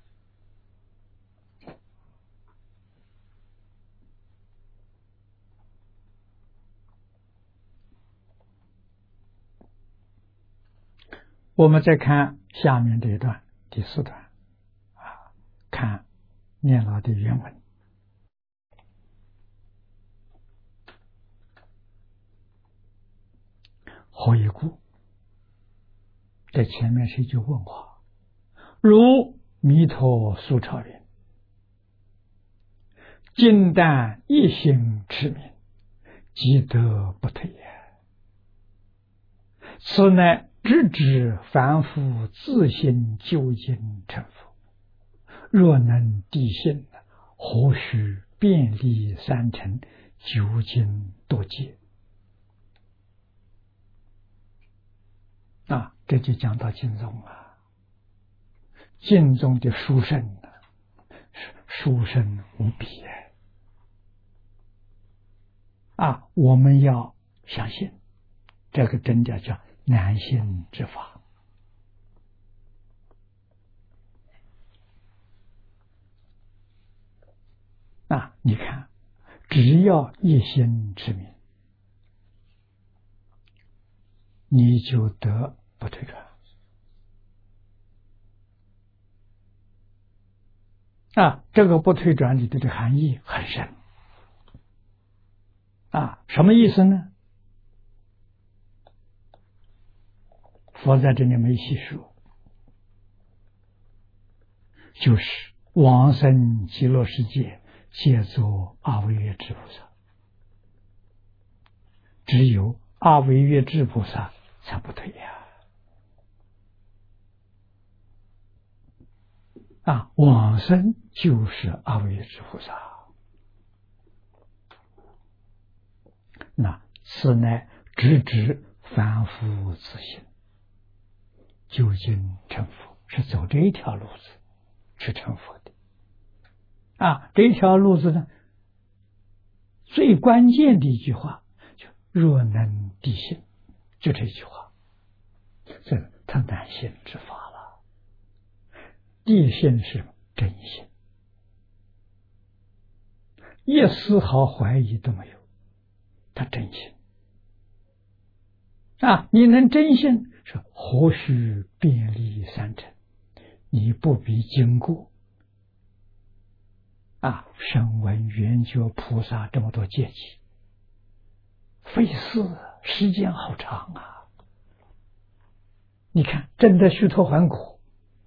我们再看下面这一段，第四段啊，看念老的原文。何以故？在前面是一句问话，如弥陀苏超云：“今但一心持名，即得不退也。此乃直指凡夫自性究竟成佛。若能谛信，何须遍历三尘，究竟多劫？”啊，这就讲到经宗了。经宗的殊胜呢，殊胜无比啊！我们要相信，这个真的叫难信之法。啊，你看，只要一心持名，你就得不退转。啊，这个不退转里头的含义很深。啊，什么意思呢？佛在这里没细说，就是往生极乐世界，皆作阿惟越致菩萨，只有阿惟越致菩萨才不退呀。啊，往生就是阿惟越致菩萨。那此乃直指凡夫自性究竟成佛，是走这一条路子去成佛的。啊，这条路子呢，最关键的一句话就若能谛信，就这句话。 这他难信之法了。地信是真信，一丝毫怀疑都没有，他真信啊！你能真信，是何须遍历三尘？你不必经过啊声闻缘觉菩萨这么多阶级，费事，时间好长啊！你看，真的须陀洹果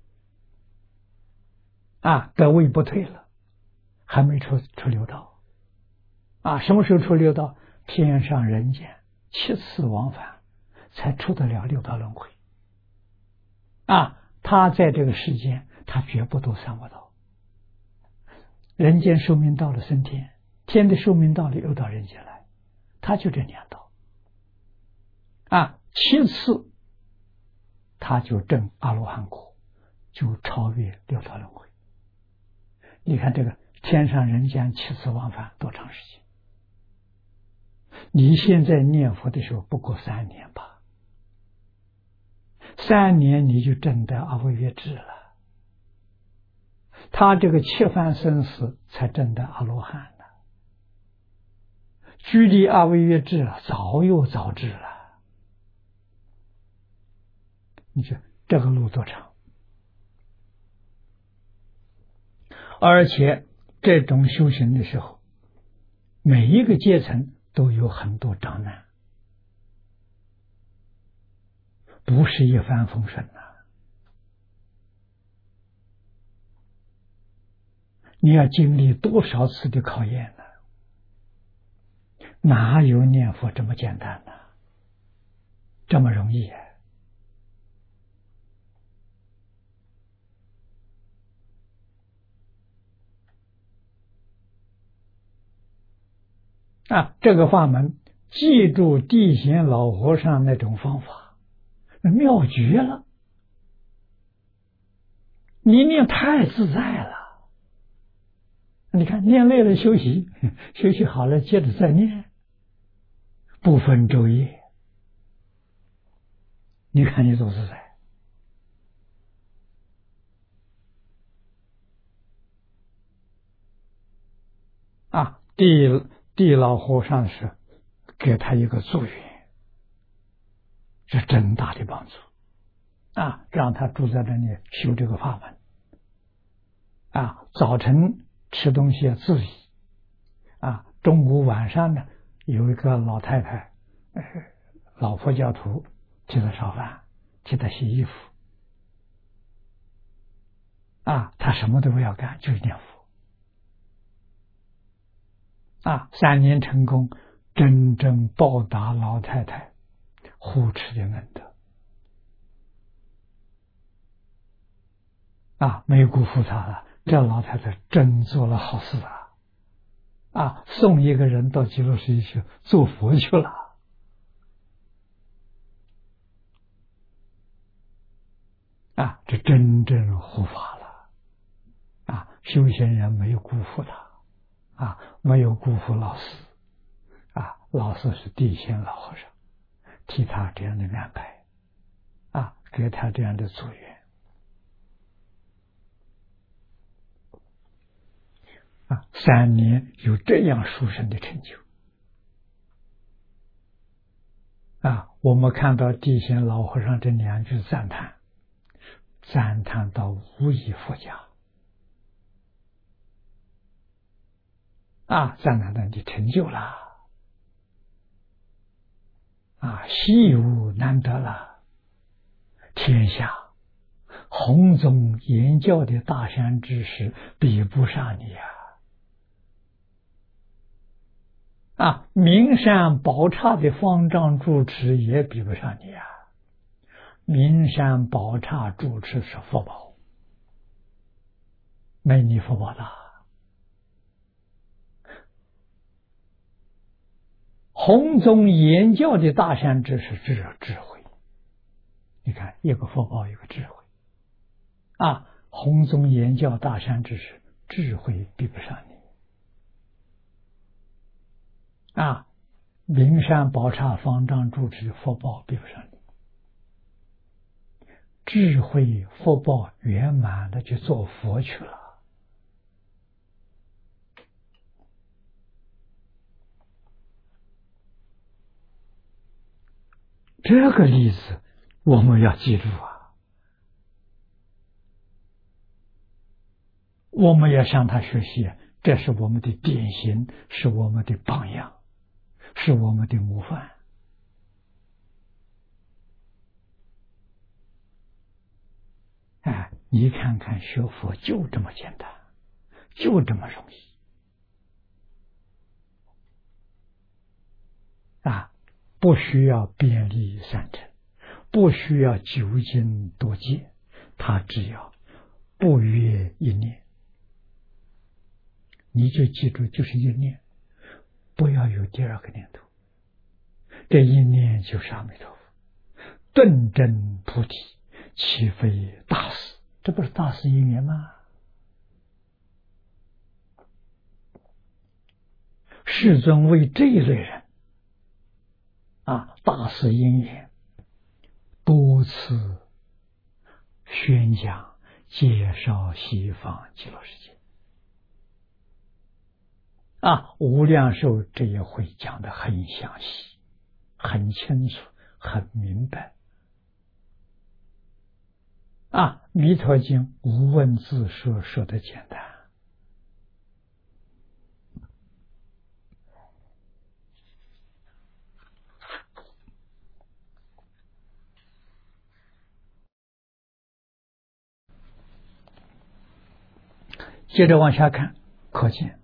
啊，得位不退了，还没出出六道啊！什么时候出六道？天上人间七次往返，才出得了六道轮回啊！他在这个世间，他绝不度三恶道。人间寿命到了升天，天的寿命到了又到人间来，他就这两道啊！七次他就证阿罗汉果，就超越六道轮回。你看这个天上人间七次往返多长时间？你现在念佛的时候不过三年吧，三年你就证得阿惟越致了，他这个七番生死才证得阿罗汉了，距离阿惟越致早又早至了。你说这个路多长？而且这种修行的时候，每一个阶层都有很多障难，不是一帆风顺啊！你要经历多少次的考验呢？哪有念佛这么简单呢？这么容易啊？啊，这个法门，记住地贤老和尚那种方法，妙绝了！你念太自在了。你看，念累了休息，休息好了接着再念，不分昼夜。你看你多自在啊！地地老和尚是给他一个助缘，是真大的帮助啊！让他住在这里修这个法门啊！早晨吃东西要自理啊，中午晚上呢，有一个老太太，呃、老佛教徒替他烧饭，替他洗衣服啊，他什么都不要干，就是念佛啊，三年成功，真正报答老太太护持的恩德啊，没辜负他了。这老太太真做了好事啊！啊，送一个人到极乐世界去做佛去了啊，这真正护法了啊！修行人没有辜负他啊，没有辜负老师啊，老师是地仙老和尚，替他这样的安排啊，给他这样的助缘啊，三年有这样殊胜的成就啊！我们看到地仙老和尚这两句赞叹，赞叹到无以复加啊！赞叹到你成就了啊，稀有难得了，天下弘宗言教的大善知识比不上你啊！啊，名山宝刹的方丈住持也比不上你啊！名山宝刹住持是福报，没你福报大。弘宗言教的大善知识只有智慧，你看一个福报一个智慧啊！弘宗言教大善知识，智慧比不上你啊！名山宝刹方丈住持福报比不上你智慧福报圆满的去做佛去了。这个例子我们要记住啊，我们要向他学习，这是我们的典型，是我们的榜样，是我们的模范。哎，你看看学佛就这么简单，就这么容易啊！不需要便利三乘，不需要究竟多戒，他只要不越一念，你就记住，就是一念，不要有第二个念头，这一念就是阿弥陀佛，顿证菩提，岂非大事？这不是大事因缘吗？世尊为这一类人啊，大事因缘多次宣讲介绍西方极乐世界啊，无量寿这一回讲得很详细，很清楚，很明白啊。弥陀经无文字说说的简单。接着往下看，可见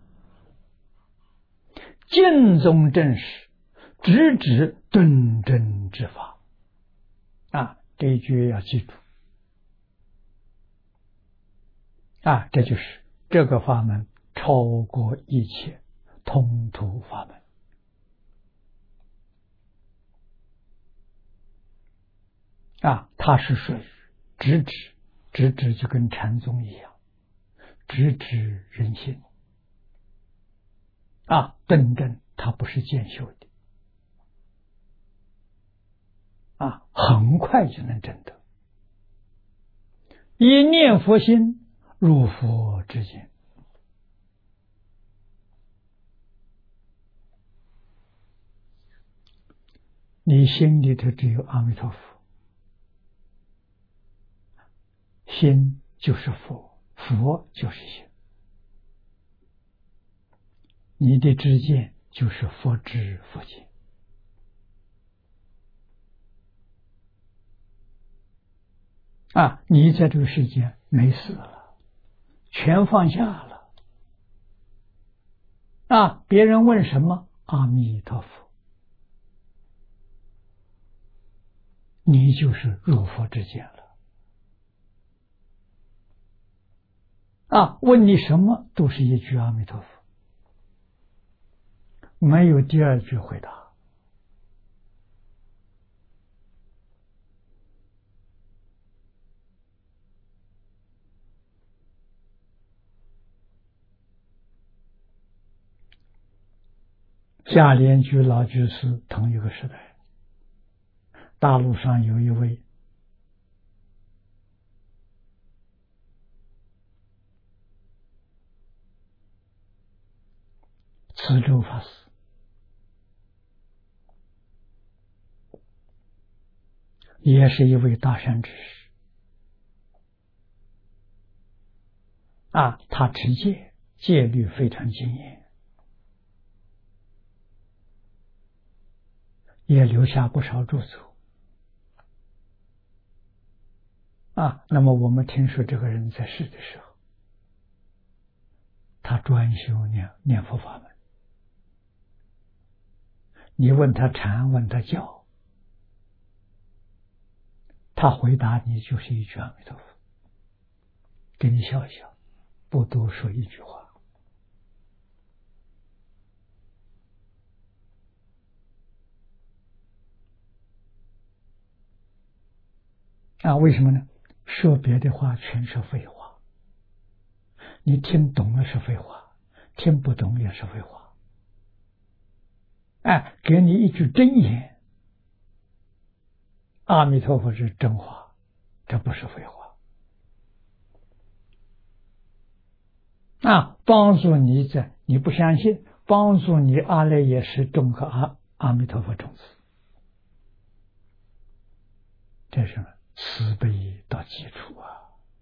净宗正实，直指顿真之法啊，这一句要记住啊，这就是这个法门超过一切通途法门啊，它是属于直指，直指就跟禅宗一样，直指人心啊，顿真它不是渐修的啊，很快就能证得，一念佛心入佛之境。你心里头只有阿弥陀佛，心就是佛，佛就是心，你的知见就是佛知佛见啊！你在这个世界没死了，全放下了啊！别人问什么，阿弥陀佛，你就是入佛之见了啊！问你什么都是一句阿弥陀佛，没有第二句回答。下联居老居士同一个时代，大陆上有一位慈州法师，也是一位大善知识啊，他持戒，戒律非常谨严，也留下不少著作啊。那么我们听说这个人在世的时候，他专修念念佛法门，你问他禅，问他教，他回答你就是一句阿弥陀佛，给你笑一笑，不多说一句话啊。为什么呢？说别的话全是废话，你听懂了是废话，听不懂也是废话。哎，给你一句真言，阿弥陀佛是真话这不是废话啊！帮助你在你不相信，帮助你阿赖耶识种和阿阿弥陀佛种子，这是慈悲到基础啊，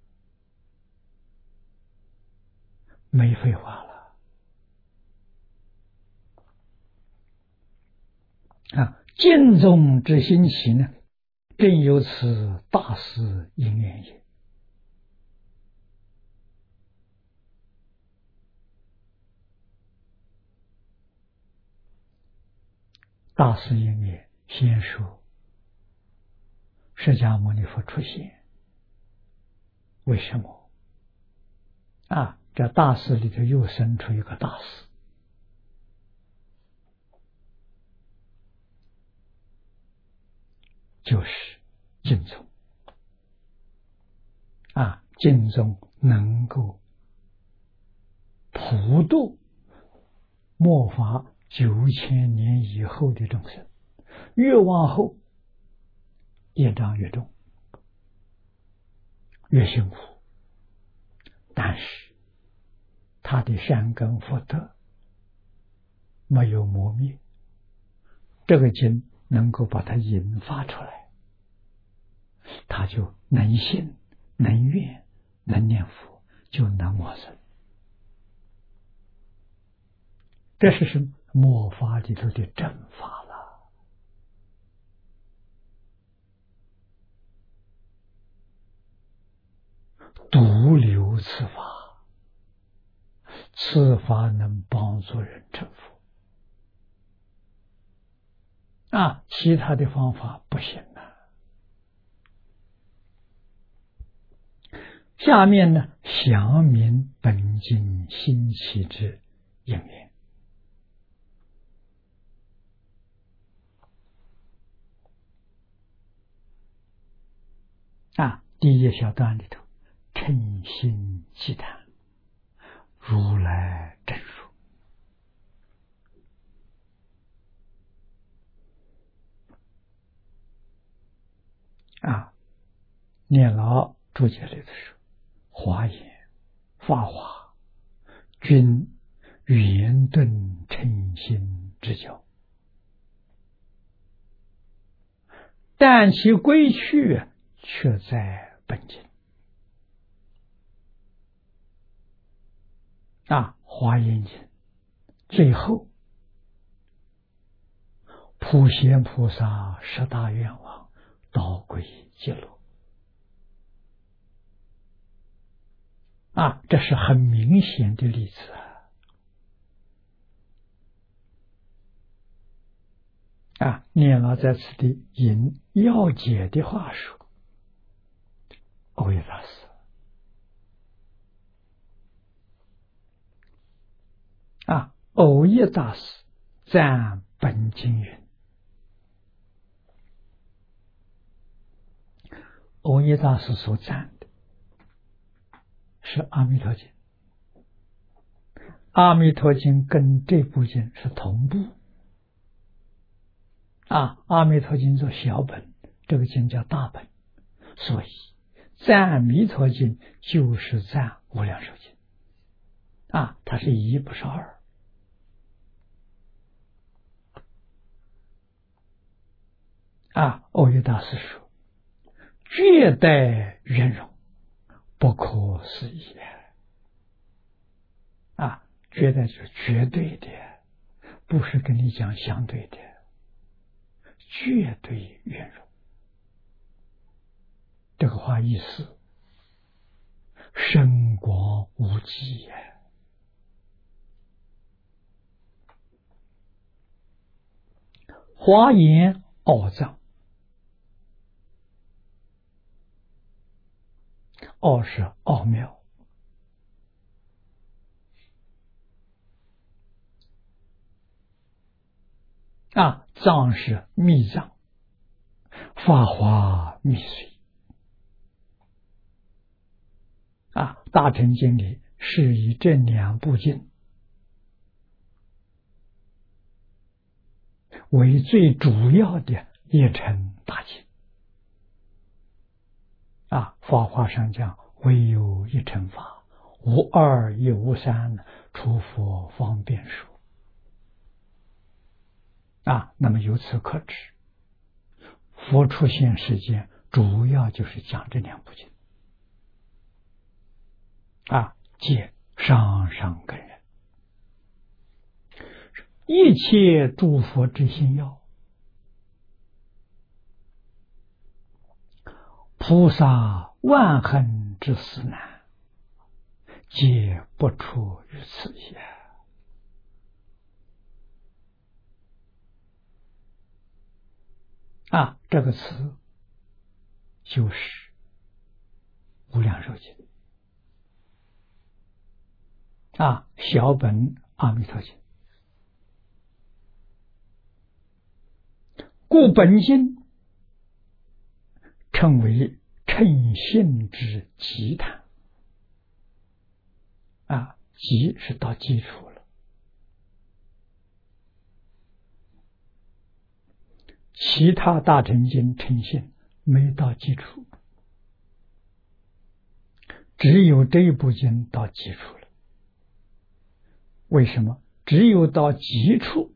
没废话了啊！敬重之心起呢，正有此大事因缘也。大事因缘先说释迦牟尼佛出现，为什么啊？这大事里头又生出一个大事，就是敬宗啊，敬宗能够普度末法九千年以后的众生，越往后业障越重，越辛苦，但是他的善根福德没有磨灭，这个经能够把它引发出来，他就能信能愿能念佛，就能往生。这是什么？末法里头的正法了。独留此法，此法能帮助人成佛啊，其他的方法不行啊。下面呢，详明本经新起之因缘啊，第一小段里头，称心祈谈，如来真如啊，念老注解里头说，华严、法华均圆顿称心之教，但其归去却在本经啊，华严经最后普贤菩萨十大愿望导归极乐啊，这是很明显的例子啊！啊，念老在此地引要解的话说，藕益大师啊，藕益大师赞本经云，藕益大师所赞的是阿弥陀经，阿弥陀经跟这部经是同步啊，阿弥陀经做小本，这个经叫大本，所以赞弥陀经就是赞无量寿经啊，它是一不是二啊。藕益大师说，绝代圆融，不可思议啊！绝对是绝对的，不是跟你讲相对的，绝对圆融。这个话意思深广无际呀！华严奥藏，奥是奥妙，啊，藏是密藏，法华密髓啊。大乘经里是以这两部经为最主要的一乘大经啊，法华上讲，唯有一乘法，无二也无三，除佛方便说。啊，那么由此可知，佛出现世间，主要就是讲这两部经。啊，皆上上根人，一切诸佛之心要，菩萨万恨之思难，皆不出于此也。啊，这个词就是无量寿经。啊，小本阿弥陀经。故本经称为称性之基坛。啊，基是到基础了。其他大乘经称性没到基础，只有这一部经到基础了。为什么？只有到基础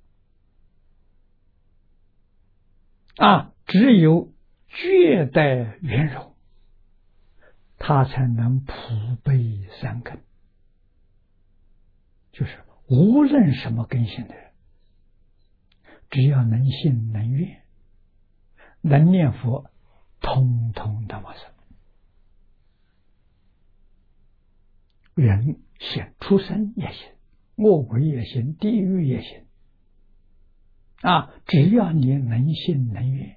啊，只有觉待圆融，他才能普被三根。就是无论什么根性的人，只要能信能愿能念佛，通通的往生。人现出生也行，恶鬼也行，地狱也行。啊，只要你能信能愿，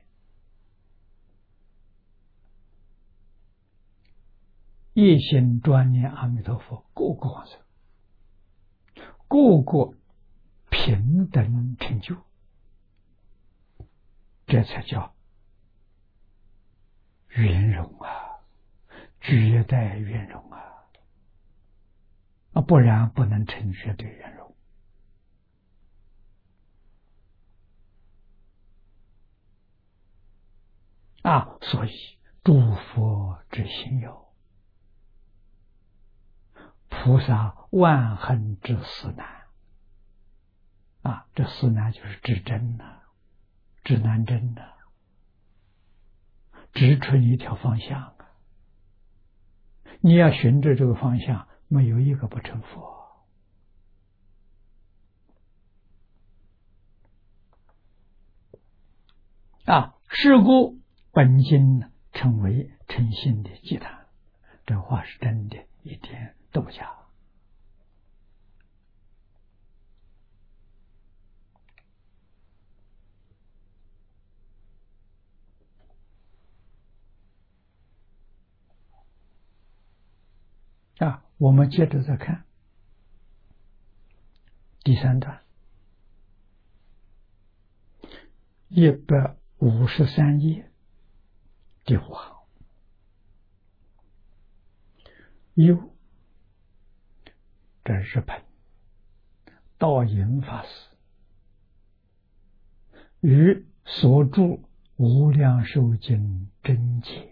一心专念阿弥陀佛，个个往生，个个平等成就，这才叫圆融啊，绝代圆融啊！啊，不然不能成绝对圆融。啊，所以诸佛之心有，菩萨万恨之思难。啊，这思难就是指真呐、啊，指南针呐、啊，指出一条方向啊。你要循着这个方向，没有一个不成佛。啊，是故本经称为诚信的祭坛，这话是真的，一点都不假。啊，我们接着再看第三段，一百五十三页第五行。又，这是日本道隐法师与所著《无量寿经》真解。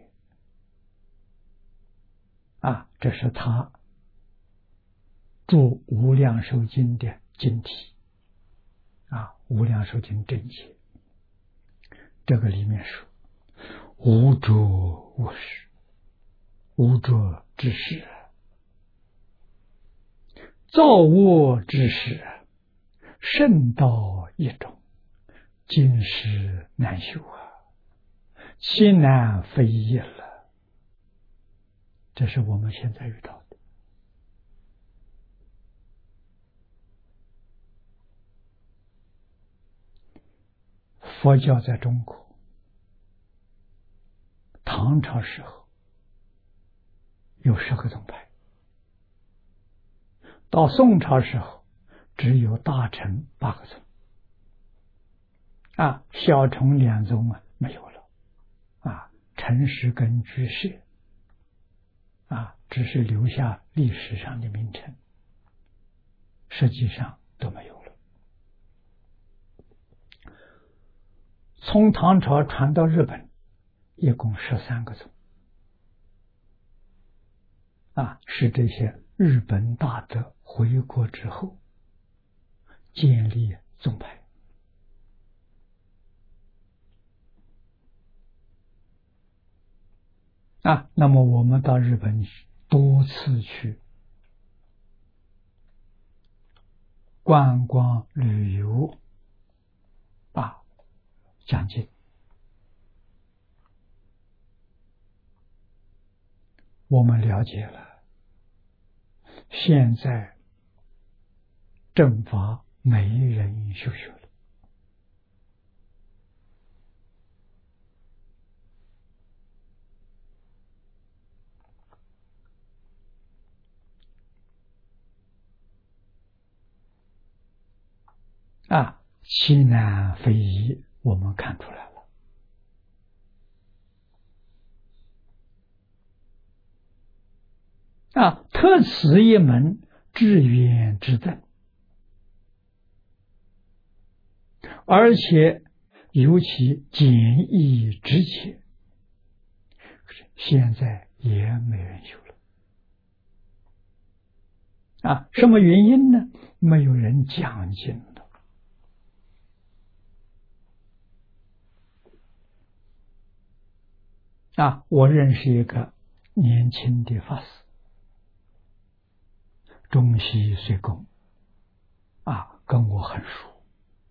啊，这是他著《无量寿经》的经题。啊，《无量寿经》真解，这个里面说：无着无实，无着之实，造物之实，圣道一种，今世难修啊，其难非易了。这是我们现在遇到的。佛教在中国唐朝时候有十个宗派，到宋朝时候只有大乘八个宗，啊，小乘两宗啊没有了，啊，陈实跟居士，啊，只是留下历史上的名称，实际上都没有了。从唐朝传到日本，一共十三个宗， 啊，是这些日本大德回国之后建立宗派。啊，那么我们到日本多次去观光旅游啊，讲经，我们了解了现在正法没人修学了。啊，其难非易，我们看出来了。啊，特此一门，至远至正，而且尤其简易直切，现在也没人修了。啊，什么原因呢？没有人讲经了。啊，我认识一个年轻的法师，中西随公，啊，跟我很熟。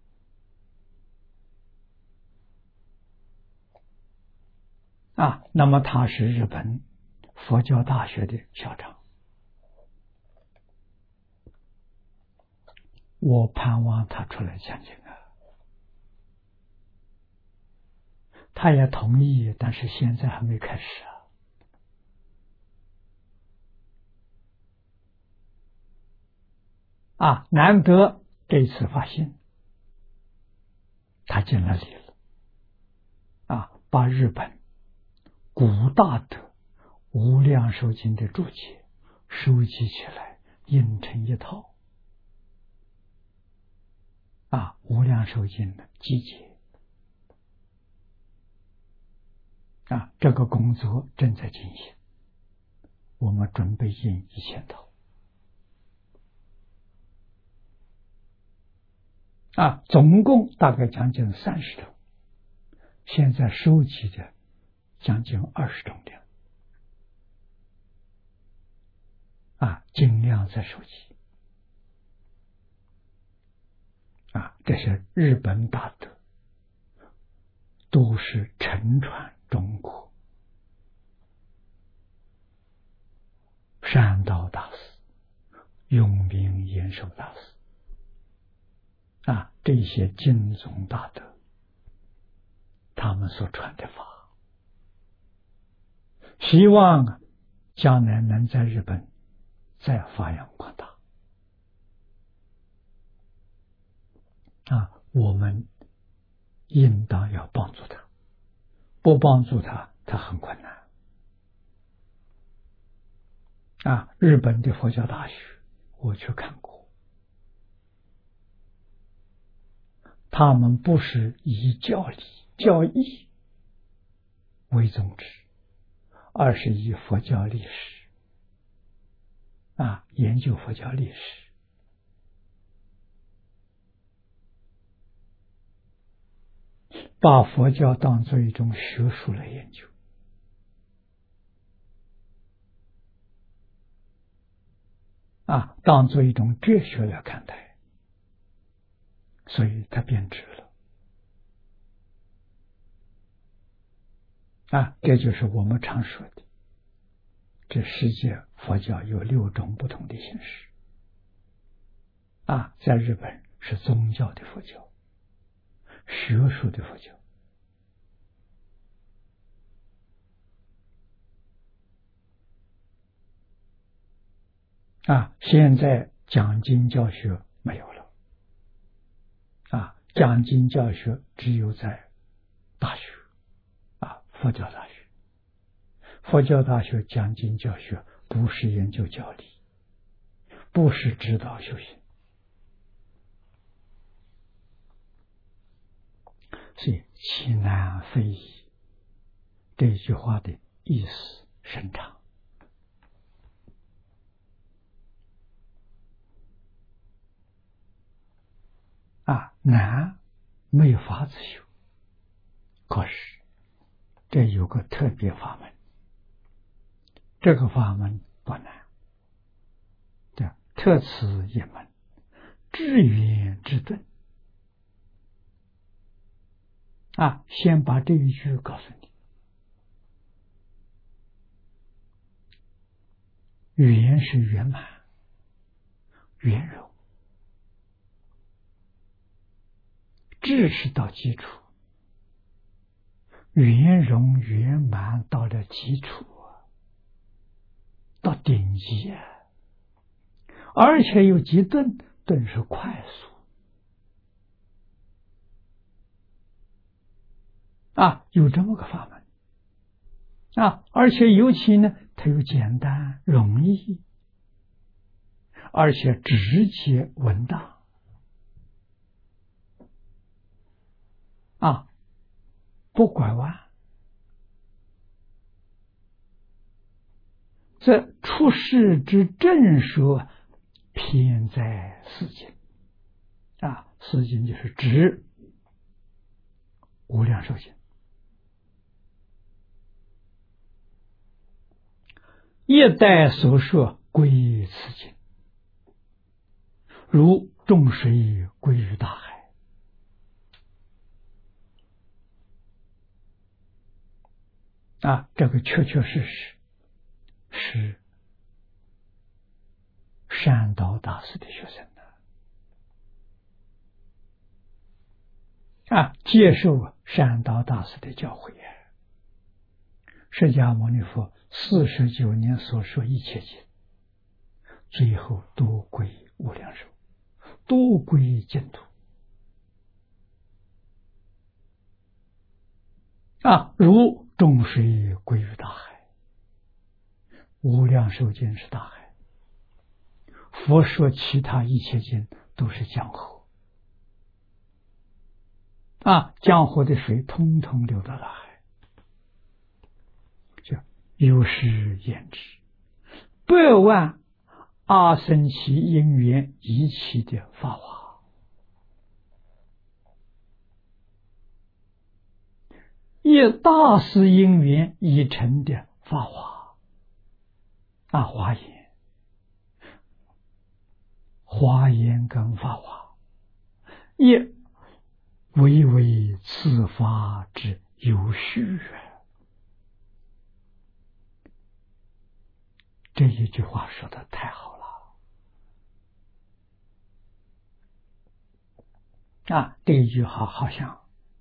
啊，那么他是日本佛教大学的校长，我盼望他出来讲经啊。他也同意，但是现在还没开始啊。啊，难得这次发现，他进了理了。啊，把日本古大德无量寿经的注解收集起来，印成一套。啊，无量寿经的集结。啊，这个工作正在进行，我们准备印一千套。啊，总共大概将近三十种，现在收集的将近二十种量。啊，尽量在收集。啊，这些日本大德都是承传中国善导大师、永明延寿大师。啊，这些经宗大德，他们所传的法，希望将来能在日本再发扬光大。啊，我们应当要帮助他，不帮助他，他很困难。啊，日本的佛教大学我去看过，他们不是以教理教义为宗旨，而是以佛教历史啊，研究佛教历史。把佛教当作一种学术来研究。啊，当作一种哲学来看待，所以它变质了。啊，这就是我们常说的，这世界佛教有六种不同的形式。啊，在日本是宗教的佛教，学术的佛教。啊，现在讲经教学没有了。啊，讲经教学只有在大学，啊，佛教大学。佛教大学讲经教学不是研究教理，不是指导修行。所以其难非易，这句话的意思深长。 啊，难没有法子修。可是这有个特别法门，这个法门不难，对，特此一门，智圆智顿。啊，先把这一句告诉你，圆是圆满、圆融，智是到基础，圆融圆满到了基础，到顶级啊，而且有极顿，顿是快速啊，有这么个法门啊，而且尤其呢，它又简单容易，而且直接稳当啊，不拐弯。这出世之正说，偏在四经啊，四经就是指无量寿经。一代所说归此经，如众水归于大海。啊，这个确确实实是善导大师的学生啊，接受善导大师的教诲啊。释迦牟尼佛四十九年所说一切经，最后都归无量寿，都归净土啊，如众水归于大海。无量寿经是大海，佛说其他一切经都是江河啊，江河的水通通流到大海，叫有识焉知，百万阿僧祇因缘一起的法华，以大师因缘已成的法华啊，华严、华严跟法华，也唯为此法之有序。这一句话说的太好了啊！这一句话好像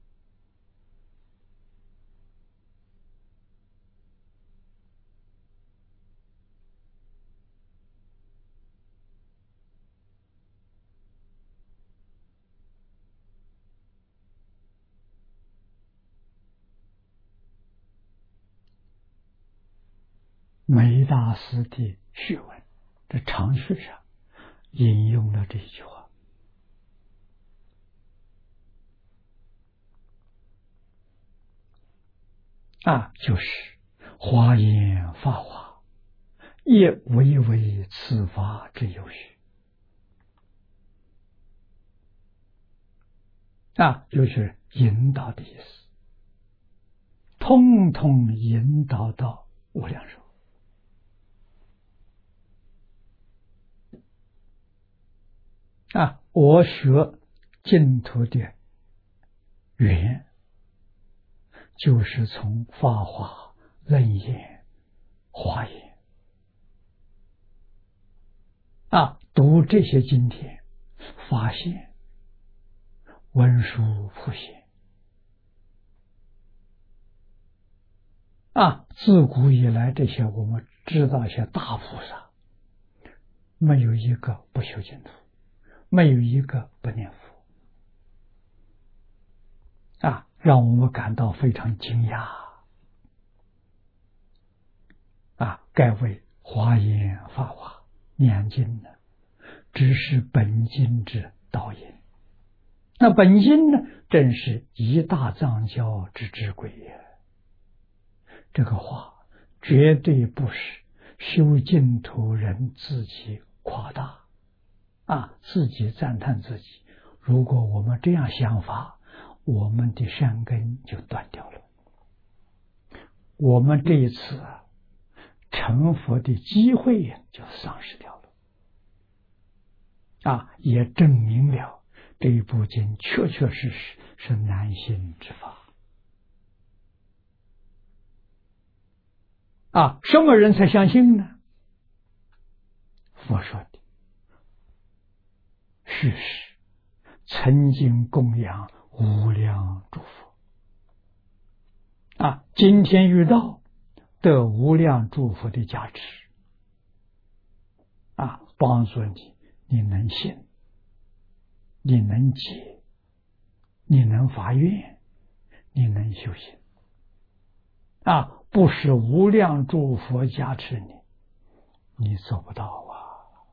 梅大师的序文，这长序上引用了这一句话啊，就是华严法华，也唯为此法之有序啊，就是引导的意思，通通引导到无量寿啊！我学净土的缘，就是从法华、楞严、华严啊，读这些经典，发现文殊普贤啊，自古以来这些我们知道一些大菩萨，没有一个不修净土，没有一个不念佛啊，让我们感到非常惊讶啊！该为华严法华念经呢，只是本经之导引。那本经呢，正是一大藏教之之贵也。这个话绝对不是修净土人自己夸大啊，自己赞叹自己， 如果我们这样想法，我们的善根就断掉了。我们这一次啊，成佛的机会就丧失掉了。啊，也证明了这一部经确确实实是难信之法。啊，什么人才相信呢？佛说的，世世曾经供养无量诸佛。啊，今天遇到得无量诸佛的加持，啊，帮助你，你能信，你能解，你能发愿，你能修行。啊，不是无量诸佛加持你，你做不到啊。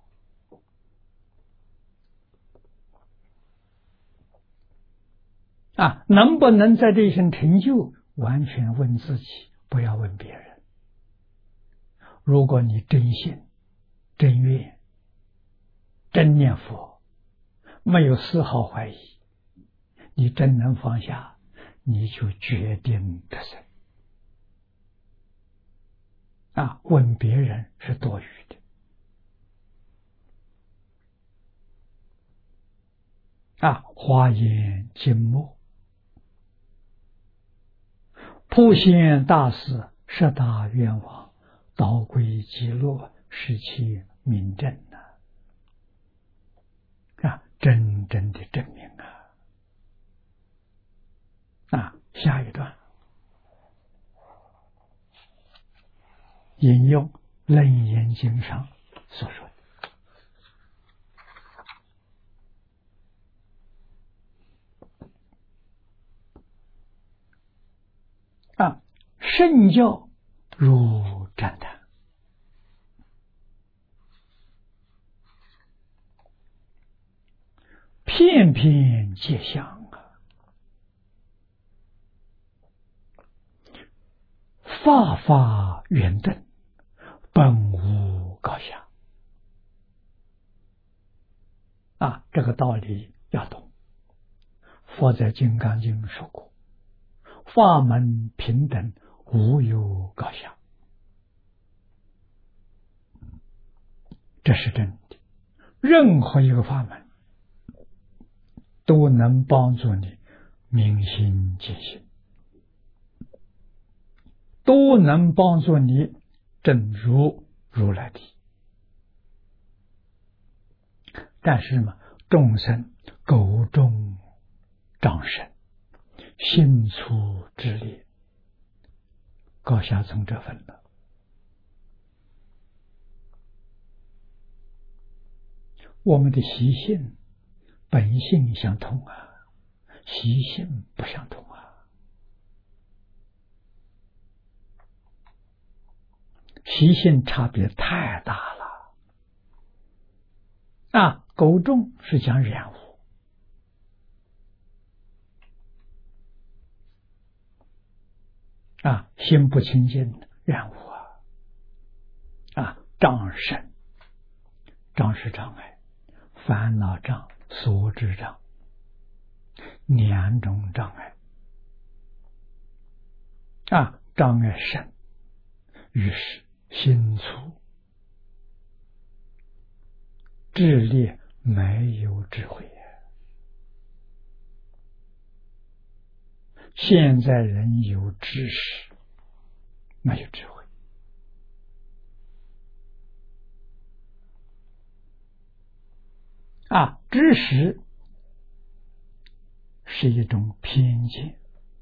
啊，能不能在这一生成就，完全问自己，不要问别人。如果你真信、真愿、真念佛，没有丝毫怀疑，你真能放下，你就决定得生。啊，问别人是多余的。啊，华严经墨，普贤大士十大愿望，导归极乐，使其明正呐！啊，真正的证明啊！啊，下一段引用《楞严经》上所说的。啊，圣教如毡坛，片片皆香啊，法法圆顿，本无高下。啊，这个道理要懂。佛在《金刚经》说过，法门平等，无有高下。这是真的。任何一个法门都能帮助你明心见性，都能帮助你证入如来体。但是嘛，众生狗众障深，心粗之烈，高下从这分了。我们的习性本性相同啊，习性不相同啊。习性差别太大了。啊，狗众是讲染污，啊，心不清净染污啊，啊，障深，障是障碍，烦恼障、所知障，两种障碍。啊，障碍深，于是心粗，智力没有智慧。现在人有知识，没有智慧。啊，知识是一种偏见，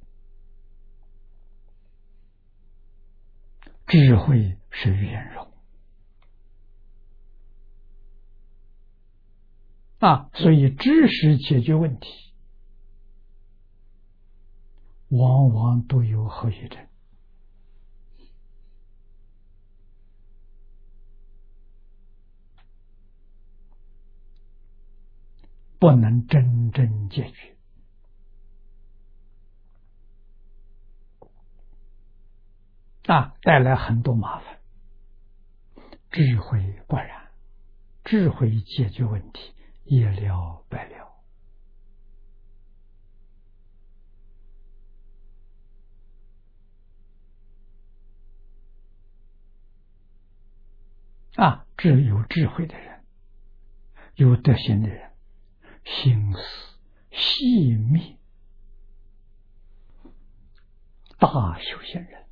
智慧是圆融。啊，所以知识解决问题，往往都有后遗症。不能真正解决。啊，带来很多麻烦。智慧不然，智慧解决问题，一了百了。 智有智慧的人，有德行的人，心思细密，大修行人。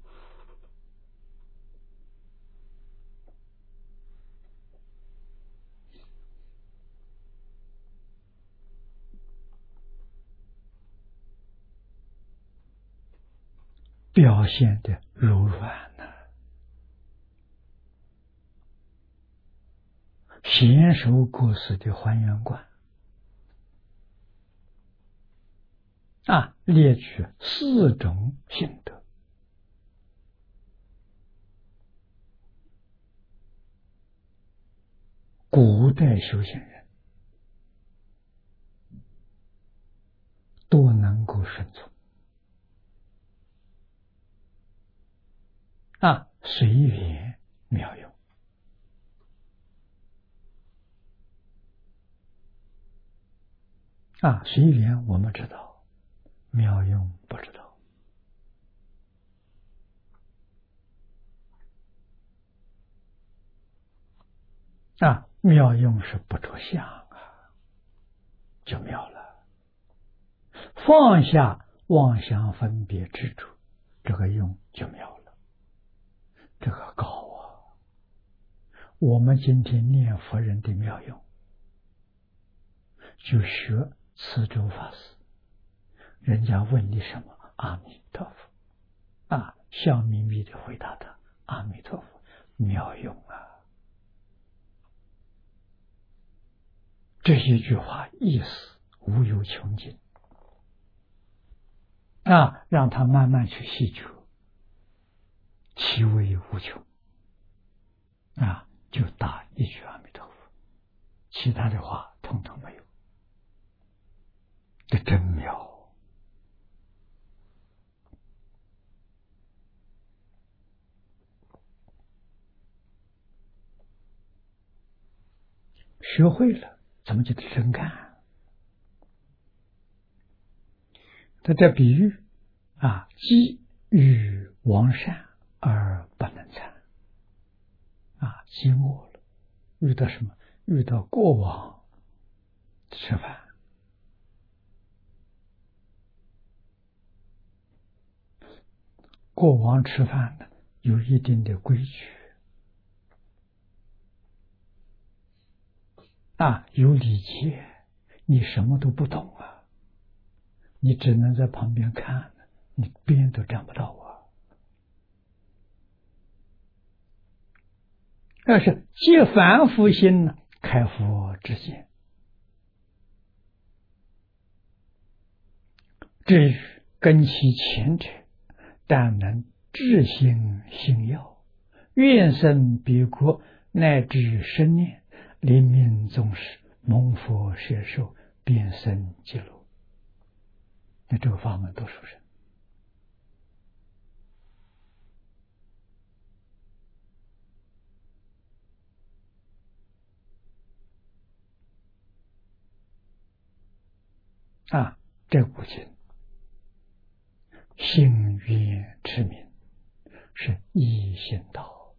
表现的柔软呢、啊，娴熟过世的还原观啊，列举四种心得。古代修行人都能够顺从啊，随缘妙用啊，随缘我们知道，妙用不知道啊，妙用是不着相啊，就妙了。放下妄想分别执着，这个用就妙了。这个高啊！我们今天念佛人的妙用，就学慈州法师，人家问你什么，阿弥陀佛啊，笑眯眯的回答他，阿弥陀佛，妙用啊！这一句话意思无有穷尽啊，让他慢慢去细觉，其味无穷啊，就答一句阿弥陀佛，其他的话统统没有。这真妙！学会了，怎么就得真干？他这比喻啊，鸡遇王善而不能餐啊，饥饿了，遇到什么？遇到国王吃饭。国王吃饭呢，有一定的规矩啊，有礼节，你什么都不懂啊，你只能在旁边看，你边都沾不到啊。要是借凡夫心呢，开佛之见。至于根其前者，但能至心信要，愿生彼国，乃至生念，临命终时，蒙佛摄受，便生极乐。那这个法门多殊胜啊！这部经信愿持名是一心道，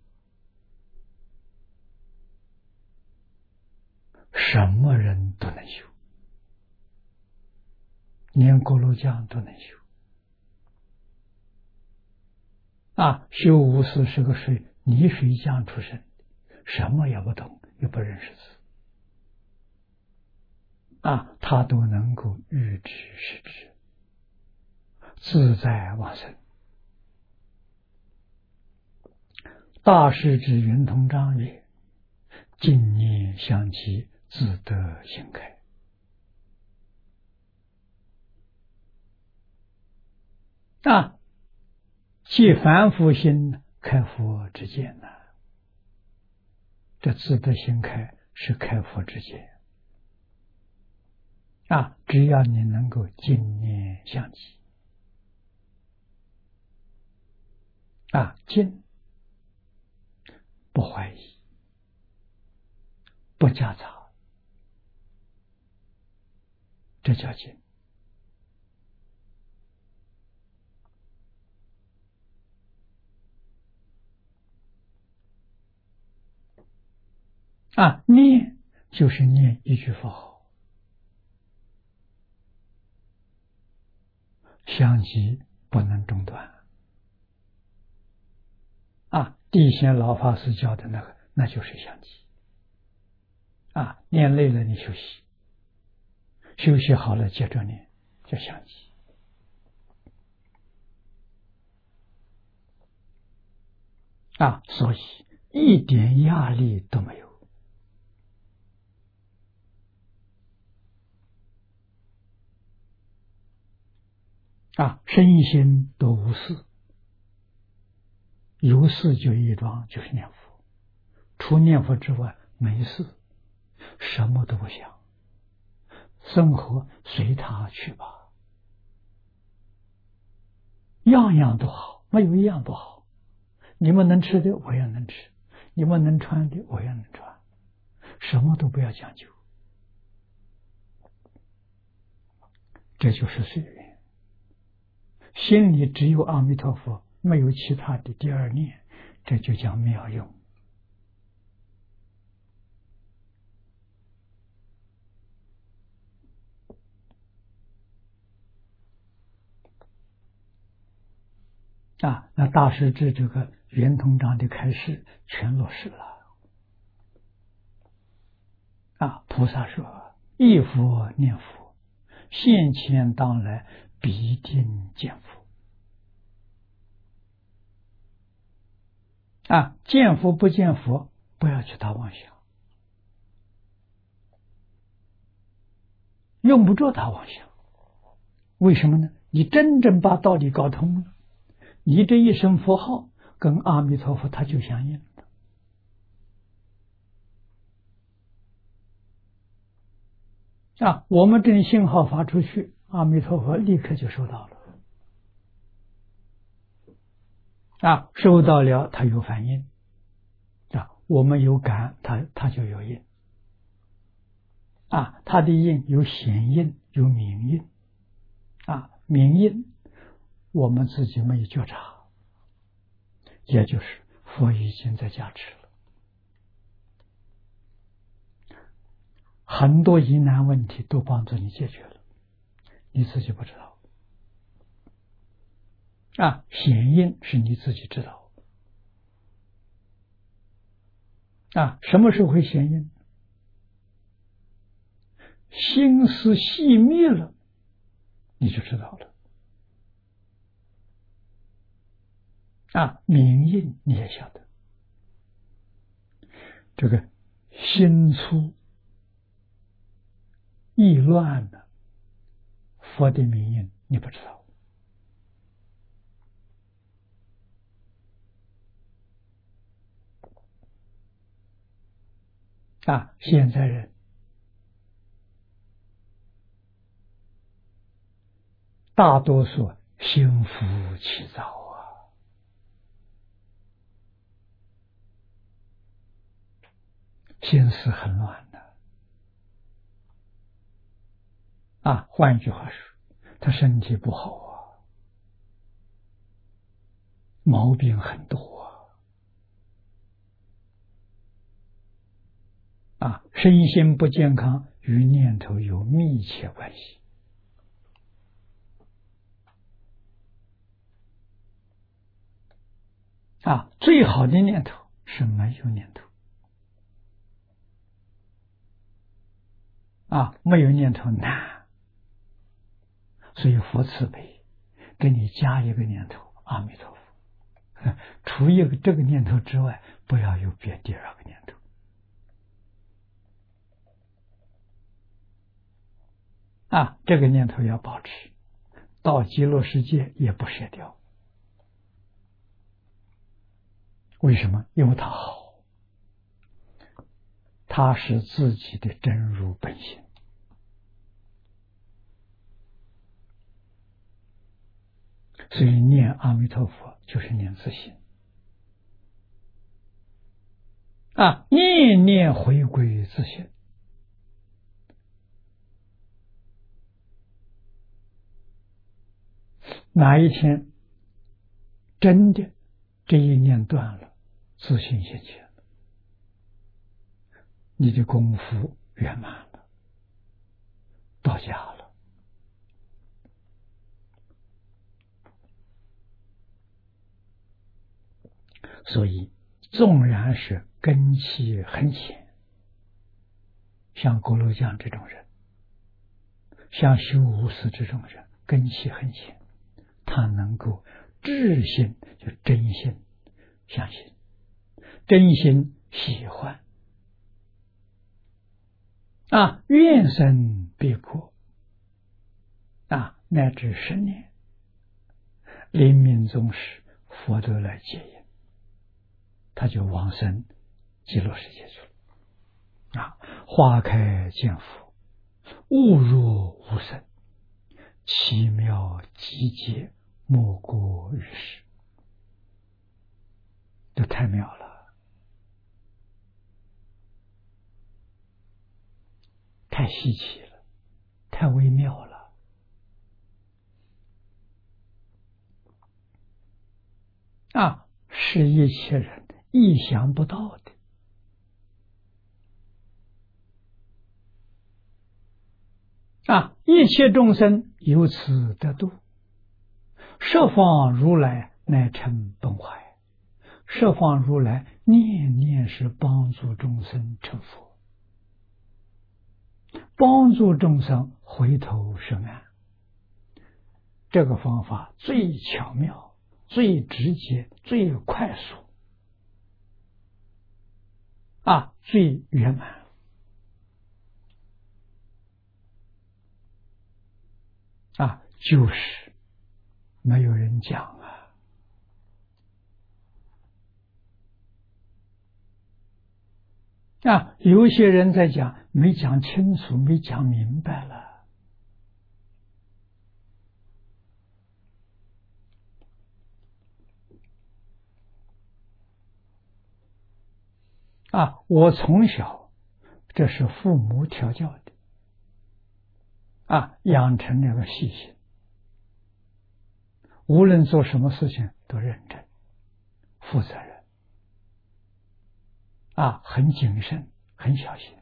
什么人都能修，连锅炉匠都能修啊！修无师是个水泥水匠出身，什么也不懂，又不认识字啊，他都能够预知识之，自在往生。大师之圆通章曰：净念相继，自得心开。啊，借凡夫心开佛之见呐、啊，这自得心开是开佛之见啊！只要你能够净念相继啊，净不怀疑，不夹杂，这叫净。 啊，念就是念一句佛号，相继不能中断。啊，地仙老法师教的那个，那就是相继。啊，念累了你休息，休息好了接着念，叫相继。啊，所以一点压力都没有。啊，身心都无事，有事就一桩，就是念佛。除念佛之外没事，什么都不想，生活随他去吧，样样都好，没有一样不好。你们能吃的我也能吃，你们能穿的我也能穿，什么都不要讲究，这就是随缘。心里只有阿弥陀佛，没有其他的第二念，这就叫妙用。啊，那大师至这个圆通章的开示全落实了。啊，菩萨说：“忆佛念佛，现前当来必定见佛。”啊，见佛不见佛，不要去打妄想，用不着打妄想。为什么呢？你真正把道理搞通了，你这一声佛号跟阿弥陀佛它就相应了。啊，我们这信号发出去，阿弥陀佛立刻就收到了。啊，收到了，它有反应。啊，我们有感，它它就有应。啊，它的应有显应，有明应。啊，明应我们自己没有觉察，也就是佛已经在加持了。很多疑难问题都帮助你解决了，你自己不知道。啊，显应是你自己知道。啊，什么时候会显应？心思细密了，你就知道了。啊，明应你也晓得，这个心粗意乱的佛的明应你不知道。啊，现在人大多数心浮气躁啊，心思很乱的。啊，换句话说，他身体不好啊，毛病很多啊。啊，身心不健康与念头有密切关系。啊，最好的念头是没有念头。啊，没有念头难，所以佛慈悲，给你加一个念头，阿弥陀佛。除一个这个念头之外，不要有别第二个念头。啊，这个念头要保持，到极乐世界也不舍掉。为什么？因为它好，它是自己的真如本性。所以念阿弥陀佛就是念自性。啊，念念回归自性。哪一天真的这一念断了，自信现前了， 你的功夫圆满了，到家了。所以，纵然是根气很浅，像郭罗匠这种人，像修无私这种人，根气很浅，他能够至心，就真心相信，真心喜欢啊，愿生必果啊，乃至十年，临命终时，佛都来接引，他就往生极乐世界去了啊！花开见佛，悟入无生，奇妙极节，莫过于世。这太妙了，太稀奇了，太微妙了啊！是一切人意想不到的啊！一切众生由此得度，十方如来乃成本怀，十方如来念念是帮助众生成佛，帮助众生回头是岸。这个方法最巧妙，最直接，最快速啊，最圆满啊，就是没有人讲啊啊！有些人在讲，没讲清楚，没讲明白了啊！我从小，这是父母调教的啊，养成这个习性，无论做什么事情都认真、负责任啊，很谨慎、很小心。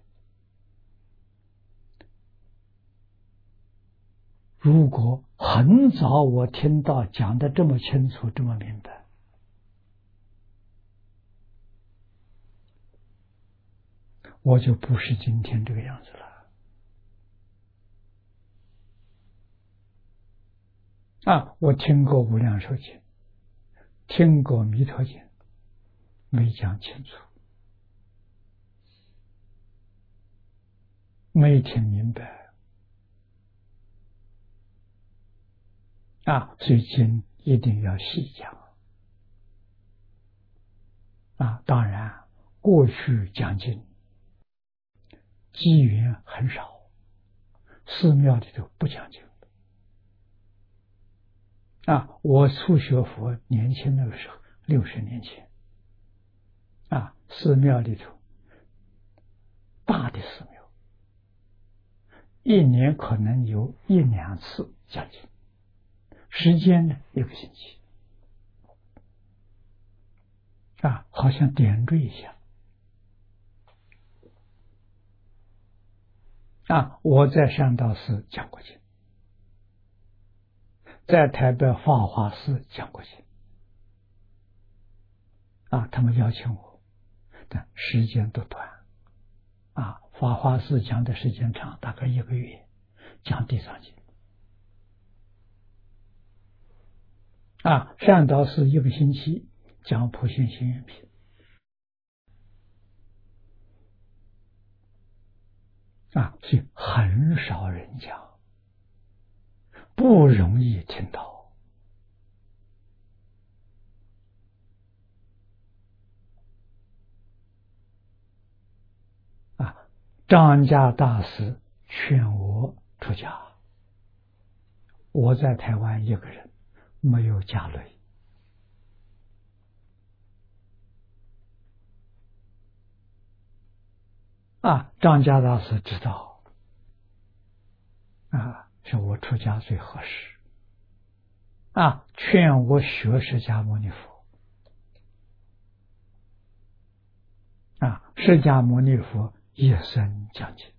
如果很早我听到讲的这么清楚、这么明白，我就不是今天这个样子了啊！我听过《无量寿经》，听过《弥陀经》，没讲清楚，没听明白啊！所以经一定要细讲啊！当然，过去讲经机缘很少，寺庙里头不讲经啊！我初学佛年轻那个时候，六十年前啊，寺庙里头大的寺庙，一年可能有一两次讲经，时间呢一个星期啊，好像点缀一下啊。我在善导寺讲过经，在台北法华寺讲过经啊，他们邀请我，但时间都短啊。法华寺讲的时间长，大概一个月，讲地藏经啊。善导寺一个星期讲普贤行愿品啊，所以很少人讲，不容易听到啊。张家大师劝我出家，我在台湾一个人，没有家累啊。张家大师知道啊，说我出家最合适啊，劝我学释迦牟尼佛啊。释迦牟尼佛一生讲经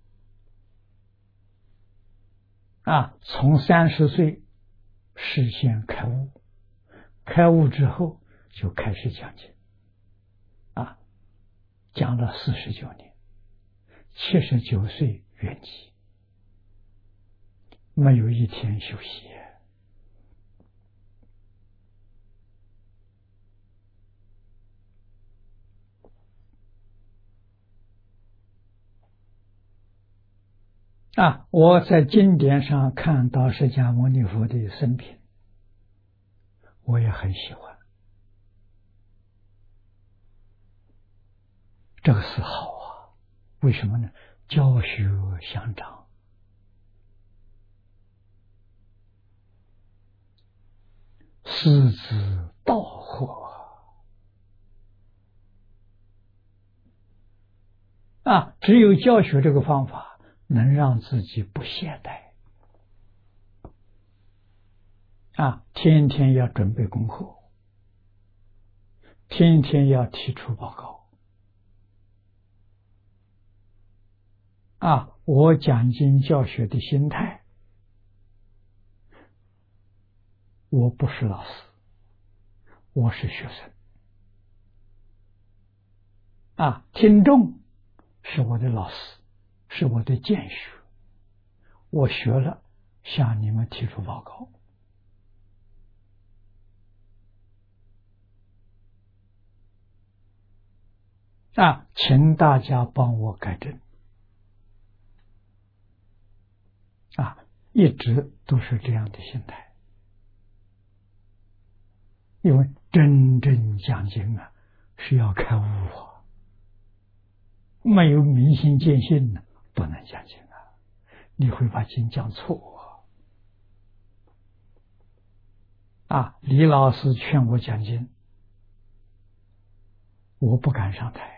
啊，从三十岁实现开悟，开悟之后就开始讲经啊，讲了四十九年，七十九岁圆寂，没有一天休息。啊，我在经典上看到释迦牟尼佛的生平，我也很喜欢，这个是好啊。为什么呢？教学相长，师子道惑啊！只有教学这个方法，能让自己不懈怠啊！天天要准备功课，天天要提出报告啊！我讲经教学的心态，我不是老师，我是学生啊！听众是我的老师，是我的见学，我学了向你们提出报告啊，请大家帮我改正啊，一直都是这样的心态。因为真正讲经啊，是要开悟啊，没有明心见性呢，不能讲经啊，你会把经讲错啊。啊，李老师劝我讲经，我不敢上台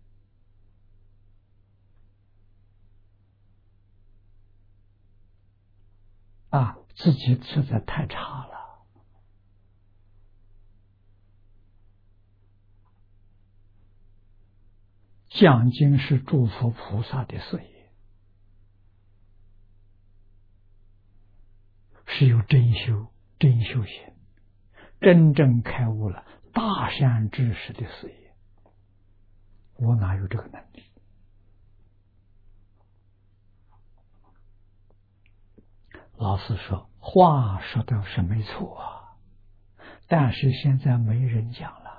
啊，自己实在太差了。讲经是诸佛菩萨的事业，是有真修、真修行，真正开悟了大善知识的事业，我哪有这个能力？老师说话说的是没错啊，但是现在没人讲了。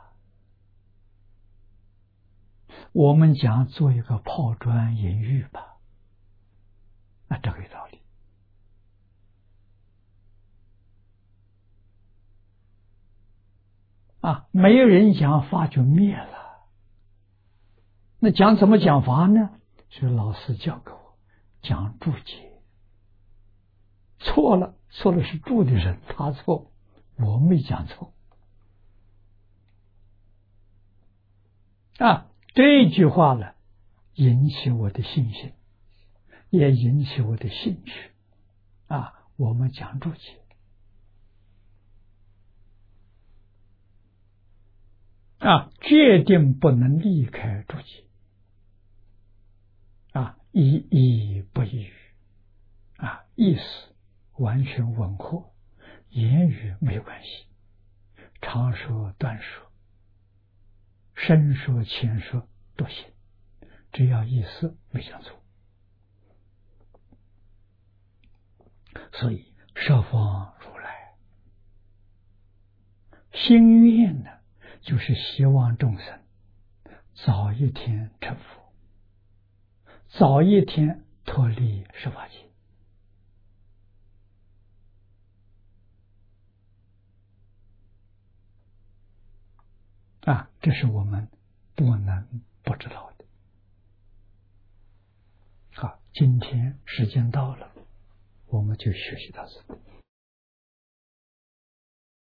我们讲做一个抛砖引玉吧，那这个道理啊，没有人讲法就灭了。那讲怎么讲法呢？是老师教给我讲注解，错了，错了是注的人他错，我没讲错啊。这句话呢，引起我的信心，也引起我的兴趣啊。我们讲注解啊，决定不能离开注解啊，一意不一语啊，意思完全吻合，言语没有关系，长说短说，深说浅说都行，只要意思没讲错。所以十方如来心愿呢，就是希望众生早一天成佛，早一天脱离十法界啊，这是我们不能不知道的。好，今天时间到了，我们就学习到这里。